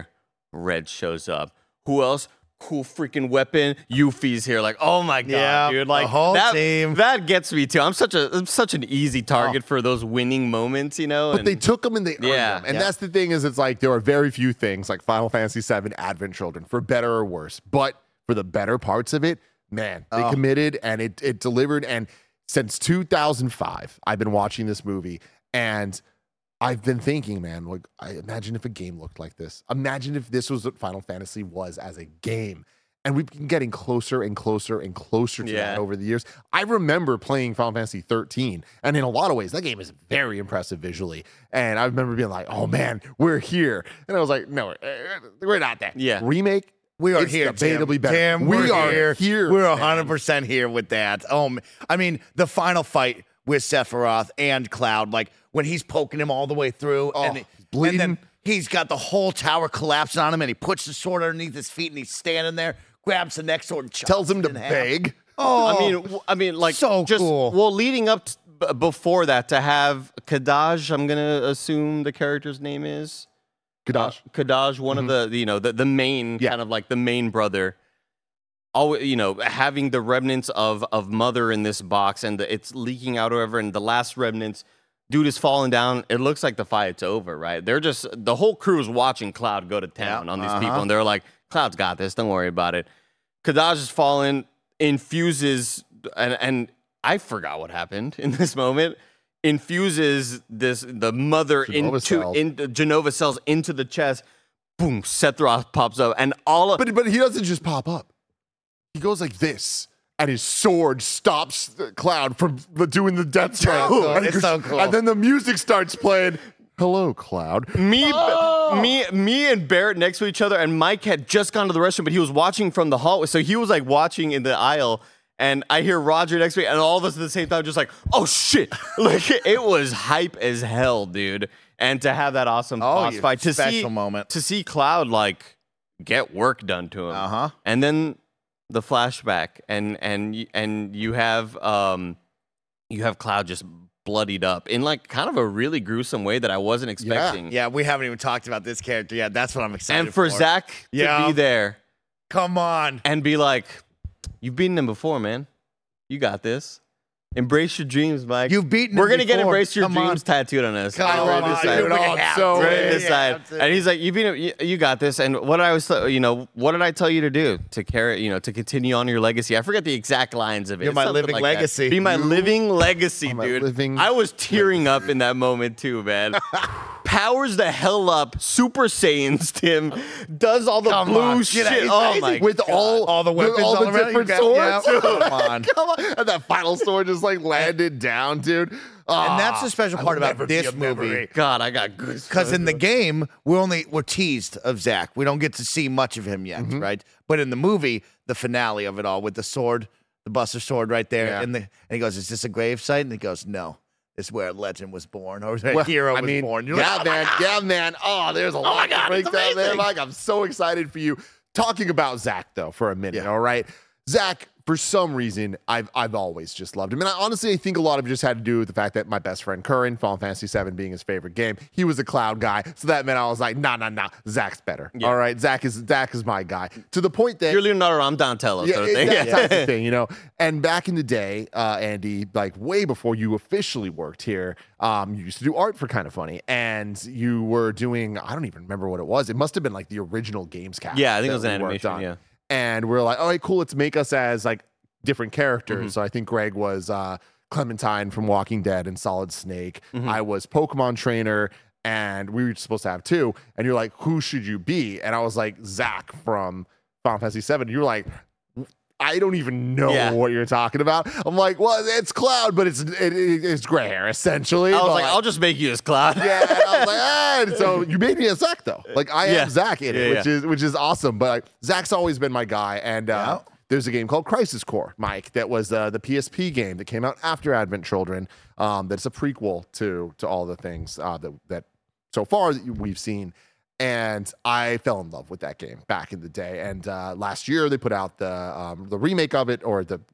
Red shows up. Who else? Cool freaking weapon. Yuffie's here. Like, oh my god, Yeah, dude! Like the whole that, team. That gets me too. I'm such an easy target for those winning moments, you know. But they took them and they earned Yeah, them. And yeah. that's the thing is it's like there are very few things like Final Fantasy VII Advent Children, for better or worse. But for the better parts of it, man, they committed and it delivered. And since 2005, I've been watching this movie and I've been thinking, man, like, I imagine if a game looked like this. Imagine if this was what Final Fantasy was as a game. And we've been getting closer and closer and closer to that over the years. I remember playing Final Fantasy 13, and in a lot of ways, that game is very impressive visually. And I remember being like, oh man, we're here. And I was like, no, we're not there. Yeah. Remake, We are it's here, debatably better. Tim, We we're are here. We're man. 100% here with that. I mean, the final fight with Sephiroth and Cloud, like when he's poking him all the way through, he's and bleeding. then he's got the whole tower collapsing on him, and he puts the sword underneath his feet, and he's standing there, grabs the next sword, and chops Tells him it to in half. beg. Oh, I mean, like so just cool. well, leading up before that to have Kadaj. I'm gonna assume the character's name is Kadash. Kadaj, one of the main kind of like the main brother. Always, having the remnants of Mother in this box and it's leaking out over, and the last remnants, dude is falling down. It looks like the fight's over, right? They're just the whole crew is watching Cloud go to town on these people, and they're like, Cloud's got this. Don't worry about it. Kadaj is falling, infuses, and I forgot what happened in this moment. Infuses the Mother into Genova cells into the chest. Boom! Sephiroth pops up, and But he doesn't just pop up. He goes like this, and his sword stops Cloud from doing the death spell. And, it's so cool. And then the music starts playing. Hello, Cloud. Me and Barrett next to each other, and Mike had just gone to the restroom, but he was watching from the hallway, so he was like watching in the aisle. And I hear Roger next to me, and all of us at the same time just like, oh shit! Like it was hype as hell, dude. And to have that awesome boss fight, to see Cloud like get work done to him, and then the flashback, and you have Cloud just bloodied up in like kind of a really gruesome way that I wasn't expecting. Yeah, we haven't even talked about this character yet. That's what I'm excited And for Zach to be there, come on, and be like, you've beaten him before, man. You got this. Embrace your dreams, Mike. You've beaten We're him gonna get before. embrace your Come on. dreams tattooed on us. Come We're on, this dude. side. We have so to. We're in this Yeah, side. that's it. And he's like, you beat him. You got this. And what I was, what did I tell you to do to carry, to continue on your legacy? I forget the exact lines of it. You're It's my something living like that. legacy. Be my living legacy, my dude. living I was tearing up in that moment too, man. Powers the hell up, Super Saiyans, Tim. Does all the Come blue on. shit. Get it. Oh my With God. all the weapons, all the all around, different you got- swords. yeah, come on. Come on. And that final sword just like landed down, dude. And that's the special part about this movie. God, I got goosebumps. Because in the game, we're teased of Zach. We don't get to see much of him yet, right? But in the movie, the finale of it all with the sword, the Buster sword right there, and he goes, "Is this a gravesite?" And he goes, "No, it's where a legend was born, or a hero was born." You're like, man. Oh, there's a lot to break down there, Mike. I'm so excited for you. Talking about Zach, though, for a minute, all right? Zach, for some reason, I've always just loved him. And honestly, I think a lot of it just had to do with the fact that my best friend Curran, Final Fantasy VII being his favorite game, he was a Cloud guy. So that meant I was like, nah, Zach's better. Yeah. All right, Zach is my guy. To the point that You're Leonardo, I'm Donatello, sort of thing. that's the thing, And back in the day, Andy, like way before you officially worked here, you used to do art for Kind of Funny, and you were doing, I don't even remember what it was. It must have been like the original Gamescast. Yeah, I think it was that an we worked animation, on. yeah. And we're like, all right, cool, let's make us as like different characters. So I think Greg was Clementine from Walking Dead and Solid Snake. I was Pokemon trainer, and we were supposed to have two. And you're like, who should you be? And I was like, Zach from Final Fantasy VII. You're like, I don't even know what you're talking about. I'm like, well, it's Cloud, but it's gray hair, essentially. I was But like, I'll just make you as Cloud. yeah, and I was like, and so you made me a Zach though. Like I am Zach in it, which is awesome. But like, Zach's always been my guy. And there's a game called Crisis Core, Mike, that was the PSP game that came out after Advent Children. That's a prequel to all the things that so far we've seen. And I fell in love with that game back in the day. And last year they put out the remake of it, or the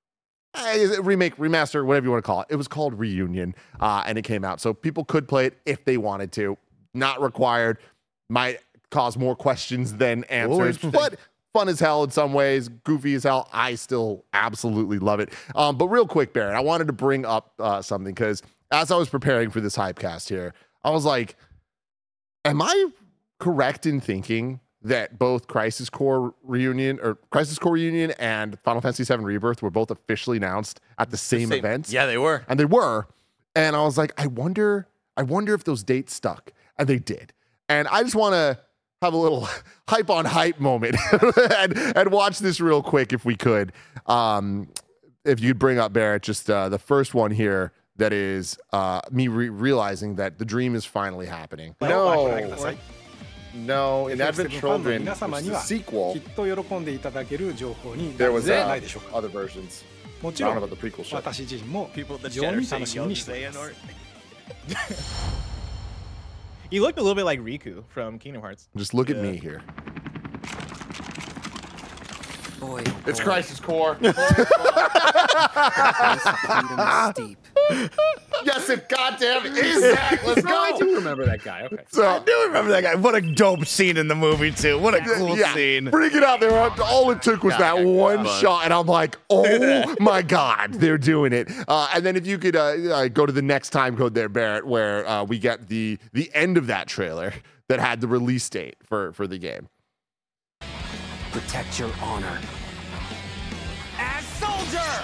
remake, remaster, whatever you want to call it. It was called Reunion, and it came out. So people could play it if they wanted to. Not required. My cause more questions than answers, but fun as hell in some ways, goofy as hell. I still absolutely love it. But real quick, Barrett, I wanted to bring up something because as I was preparing for this Hypecast here, I was like, am I correct in thinking that both Crisis Core Reunion and Final Fantasy VII Rebirth were both officially announced at the same event? Yeah, they were. And they were. And I was like, I wonder if those dates stuck. And they did. And I just want to have a little hype on hype moment and watch this real quick if we could. If you'd bring up, Barrett, just the first one here that is me realizing that the dream is finally happening. No, in Advent Children, which is a sequel, there was other versions. I don't know about the prequel shit. People that are saying Xehanort. You looked a little bit like Riku from Kingdom Hearts. Just look at me here. Boy, it's Crisis Core. Yes, it goddamn is that. Let's go. I do remember that guy. Okay. So, I do remember that guy. What a dope scene in the movie, too. What a cool scene. Bring it out there. All it took was that one shot, and I'm like, oh my God, they're doing it. And then if you could go to the next time code there, Barrett, where we get the end of that trailer that had the release date for the game. Protect your honor. As soldier!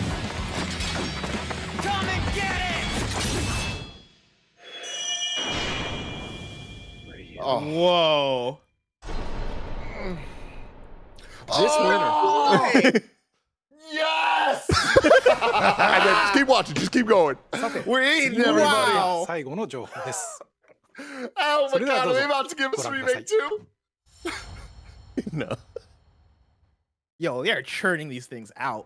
Come and get it! Whoa. This winner. Yes! And then just keep watching. Just keep going. We're eating, everybody. Wow. Oh my God, are they about to give us a remake too? No. Yo, they are churning these things out.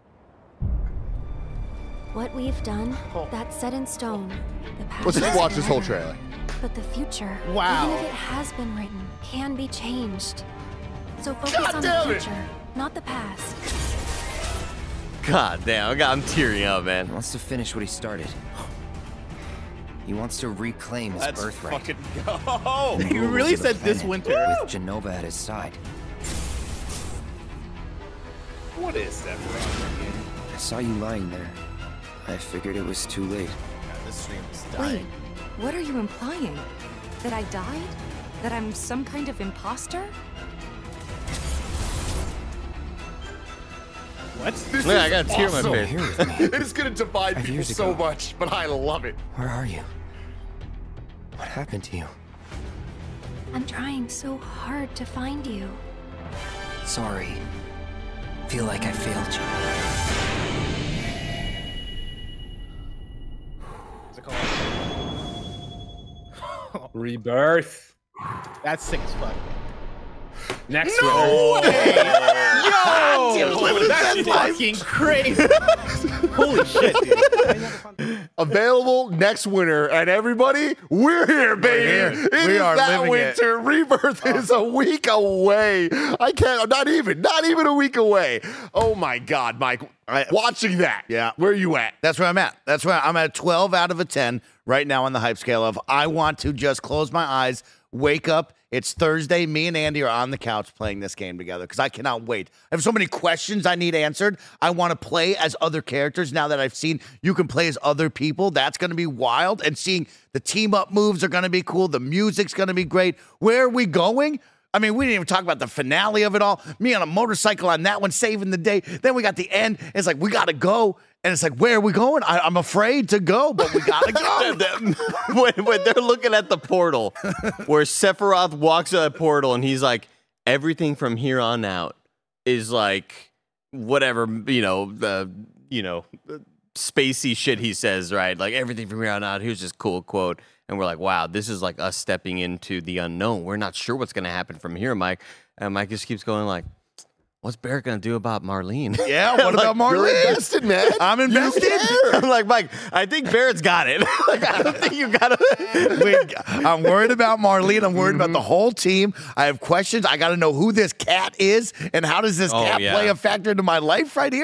What we've done, that's set in stone. The past Let's just is watch this whole forever. trailer. But the future, Wow. even if it has been written, can be changed. So focus God on damn the it. future, not the past. God damn, I'm tearing up, man. He wants to finish what he started. He wants to reclaim his Let's birthright. fucking go. The You rulers really of the said this planet winter? with Genova at his side. What is that for? I saw you lying there. I figured it was too late. This stream is Wait, dying. what are you implying? That I died? That I'm some kind of imposter? What? This Man, is I got a tear in my awesome. face. Here with me. It is going to divide 5 people years so ago. much, but I love it. Where are you? What happened to you? I'm trying so hard to find you. Sorry. Feel like I failed you. What's it called? Rebirth. That's sick as fuck. Next winner. Yo! That's fucking crazy. Holy shit, dude. Available next winter, and everybody, we're here, baby. here. It We is are that living it. winter. Rebirth is a week away. I can't, not even a week away. Oh my God, Mike. Watching that. Yeah. Where are you at? That's where I'm at. That's where I'm at 12 out of a 10 right now on the hype scale of I want to just close my eyes, wake up. It's Thursday. Me and Andy are on the couch playing this game together because I cannot wait. I have so many questions I need answered. I want to play as other characters now that I've seen you can play as other people. That's going to be wild. And seeing the team up moves are going to be cool. The music's going to be great. Where are we going? I mean, we didn't even talk about the finale of it all. Me on a motorcycle on that one, saving the day. Then we got the end. It's like, we got to go. And it's like, where are we going? I'm afraid to go, but we got to go. when they're looking at the portal, where Sephiroth walks to that portal and he's like, everything from here on out is like whatever, the spacey shit he says, right? Like everything from here on out. Here's this cool quote. And we're like, wow, this is like us stepping into the unknown. We're not sure what's going to happen from here, Mike. And Mike just keeps going like, what's Barrett going to do about Marlene? Yeah, what about Marlene? You're invested, man. I'm invested. I'm like, Mike, I think Barrett's got it. Like, I don't think you got it. I'm worried about Marlene. I'm worried about the whole team. I have questions. I got to know who this cat is and how does this cat play a factor into my life right here.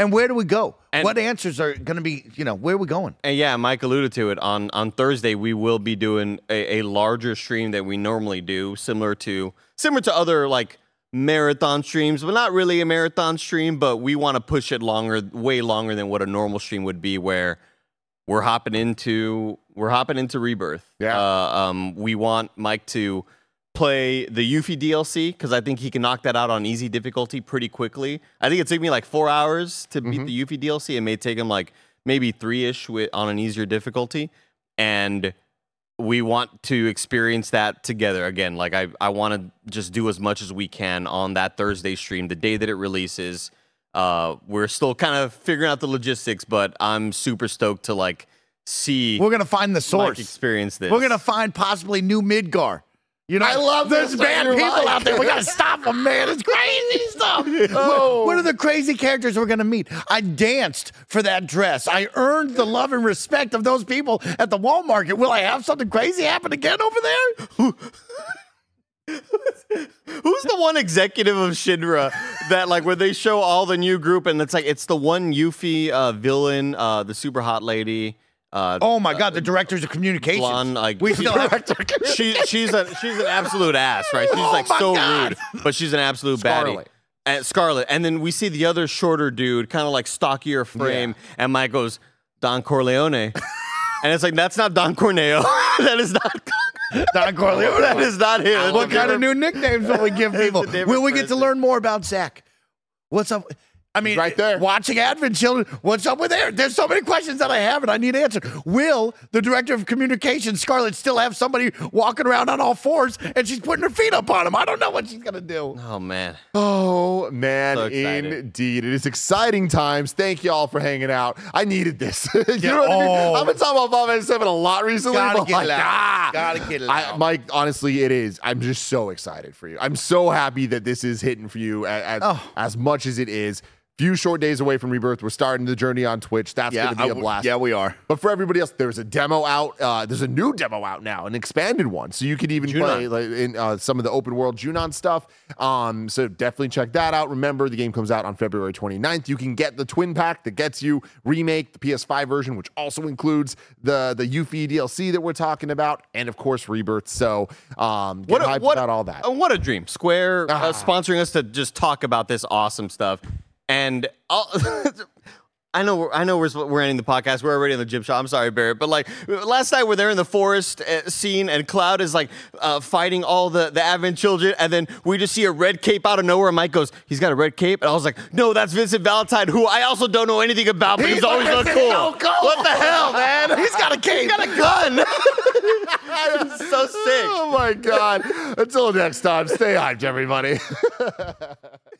And where do we go? And- What answers are going to be, where are we going? And yeah, Mike alluded to it. On Thursday, we will be doing a larger stream than we normally do, similar to other like marathon streams, but not really a marathon stream. But we want to push it way longer than what a normal stream would be, where we're hopping into Rebirth. Yeah. We want Mike to play the Yuffie DLC because I think he can knock that out on easy difficulty pretty quickly. I think it took me like 4 hours to beat the Yuffie DLC. It may take him like maybe 3-ish on an easier difficulty. And we want to experience that together again. Like I want to just do as much as we can on that Thursday stream, the day that it releases. We're still kind of figuring out the logistics, but I'm super stoked to like see. We're going to find the source. Mike experience this. We're going to find possibly new Midgar. I love there's this. bad You're people right. out there. We got to stop them, man. It's crazy stuff. What are the crazy characters we're going to meet? I danced for that dress. I earned the love and respect of those people at the Walmart. Will I have something crazy happen again over there? Who's the one executive of Shinra that like where they show all the new group and it's the one Yuffie villain, the super hot lady. Oh my God, the directors of communications. Blonde, like, we still have she's an absolute ass, right? She's like so rude, but she's an absolute baddie. And Scarlet. And then we see the other shorter dude, kind of like stockier frame, and Mike goes, Don Corleone. And it's like, that's not Don Corneo. That is not Don Corleone. That is not him. What kind of new nicknames will we give people? Will we get to learn more about Zach? What's up? I mean, right there. Watching Advent Children, what's up with there? There's so many questions that I have and I need answered. Will the director of communications, Scarlett, still have somebody walking around on all fours and she's putting her feet up on him? I don't know what she's going to do. Oh, man. Oh, man, So excited. indeed. It is exciting times. Thank y'all for hanging out. I needed this. You know what I mean? oh. I've been talking about Final Fantasy 7 a lot recently. Gotta but get like, it out. Gotta get it out. Mike, honestly, it is. I'm just so excited for you. I'm so happy that this is hitting for you as much as it is. Few short days away from Rebirth. We're starting the journey on Twitch. That's going to be a blast. Yeah, we are. But for everybody else, there's a demo out. There's a new demo out now, an expanded one. So you could even play like, in some of the open world Junon stuff. So definitely check that out. Remember, the game comes out on February 29th. You can get the twin pack that gets you Remake, the PS5 version, which also includes the Yuffie DLC that we're talking about, and of course Rebirth. So get hyped about all that. What a dream. Square sponsoring us to just talk about this awesome stuff. And I know we're ending the podcast. We're already in the gym shop. I'm sorry, Barrett, but like last night we're there in the forest scene, and Cloud is like fighting all the Advent children, and then we just see a red cape out of nowhere. And Mike goes, "He's got a red cape," and I was like, "No, that's Vincent Valentine, who I also don't know anything about, but he's always looked cool." What the hell, man? He's got a cape. He's got a gun. It's so sick. Oh my God. Until next time, stay hyped, everybody.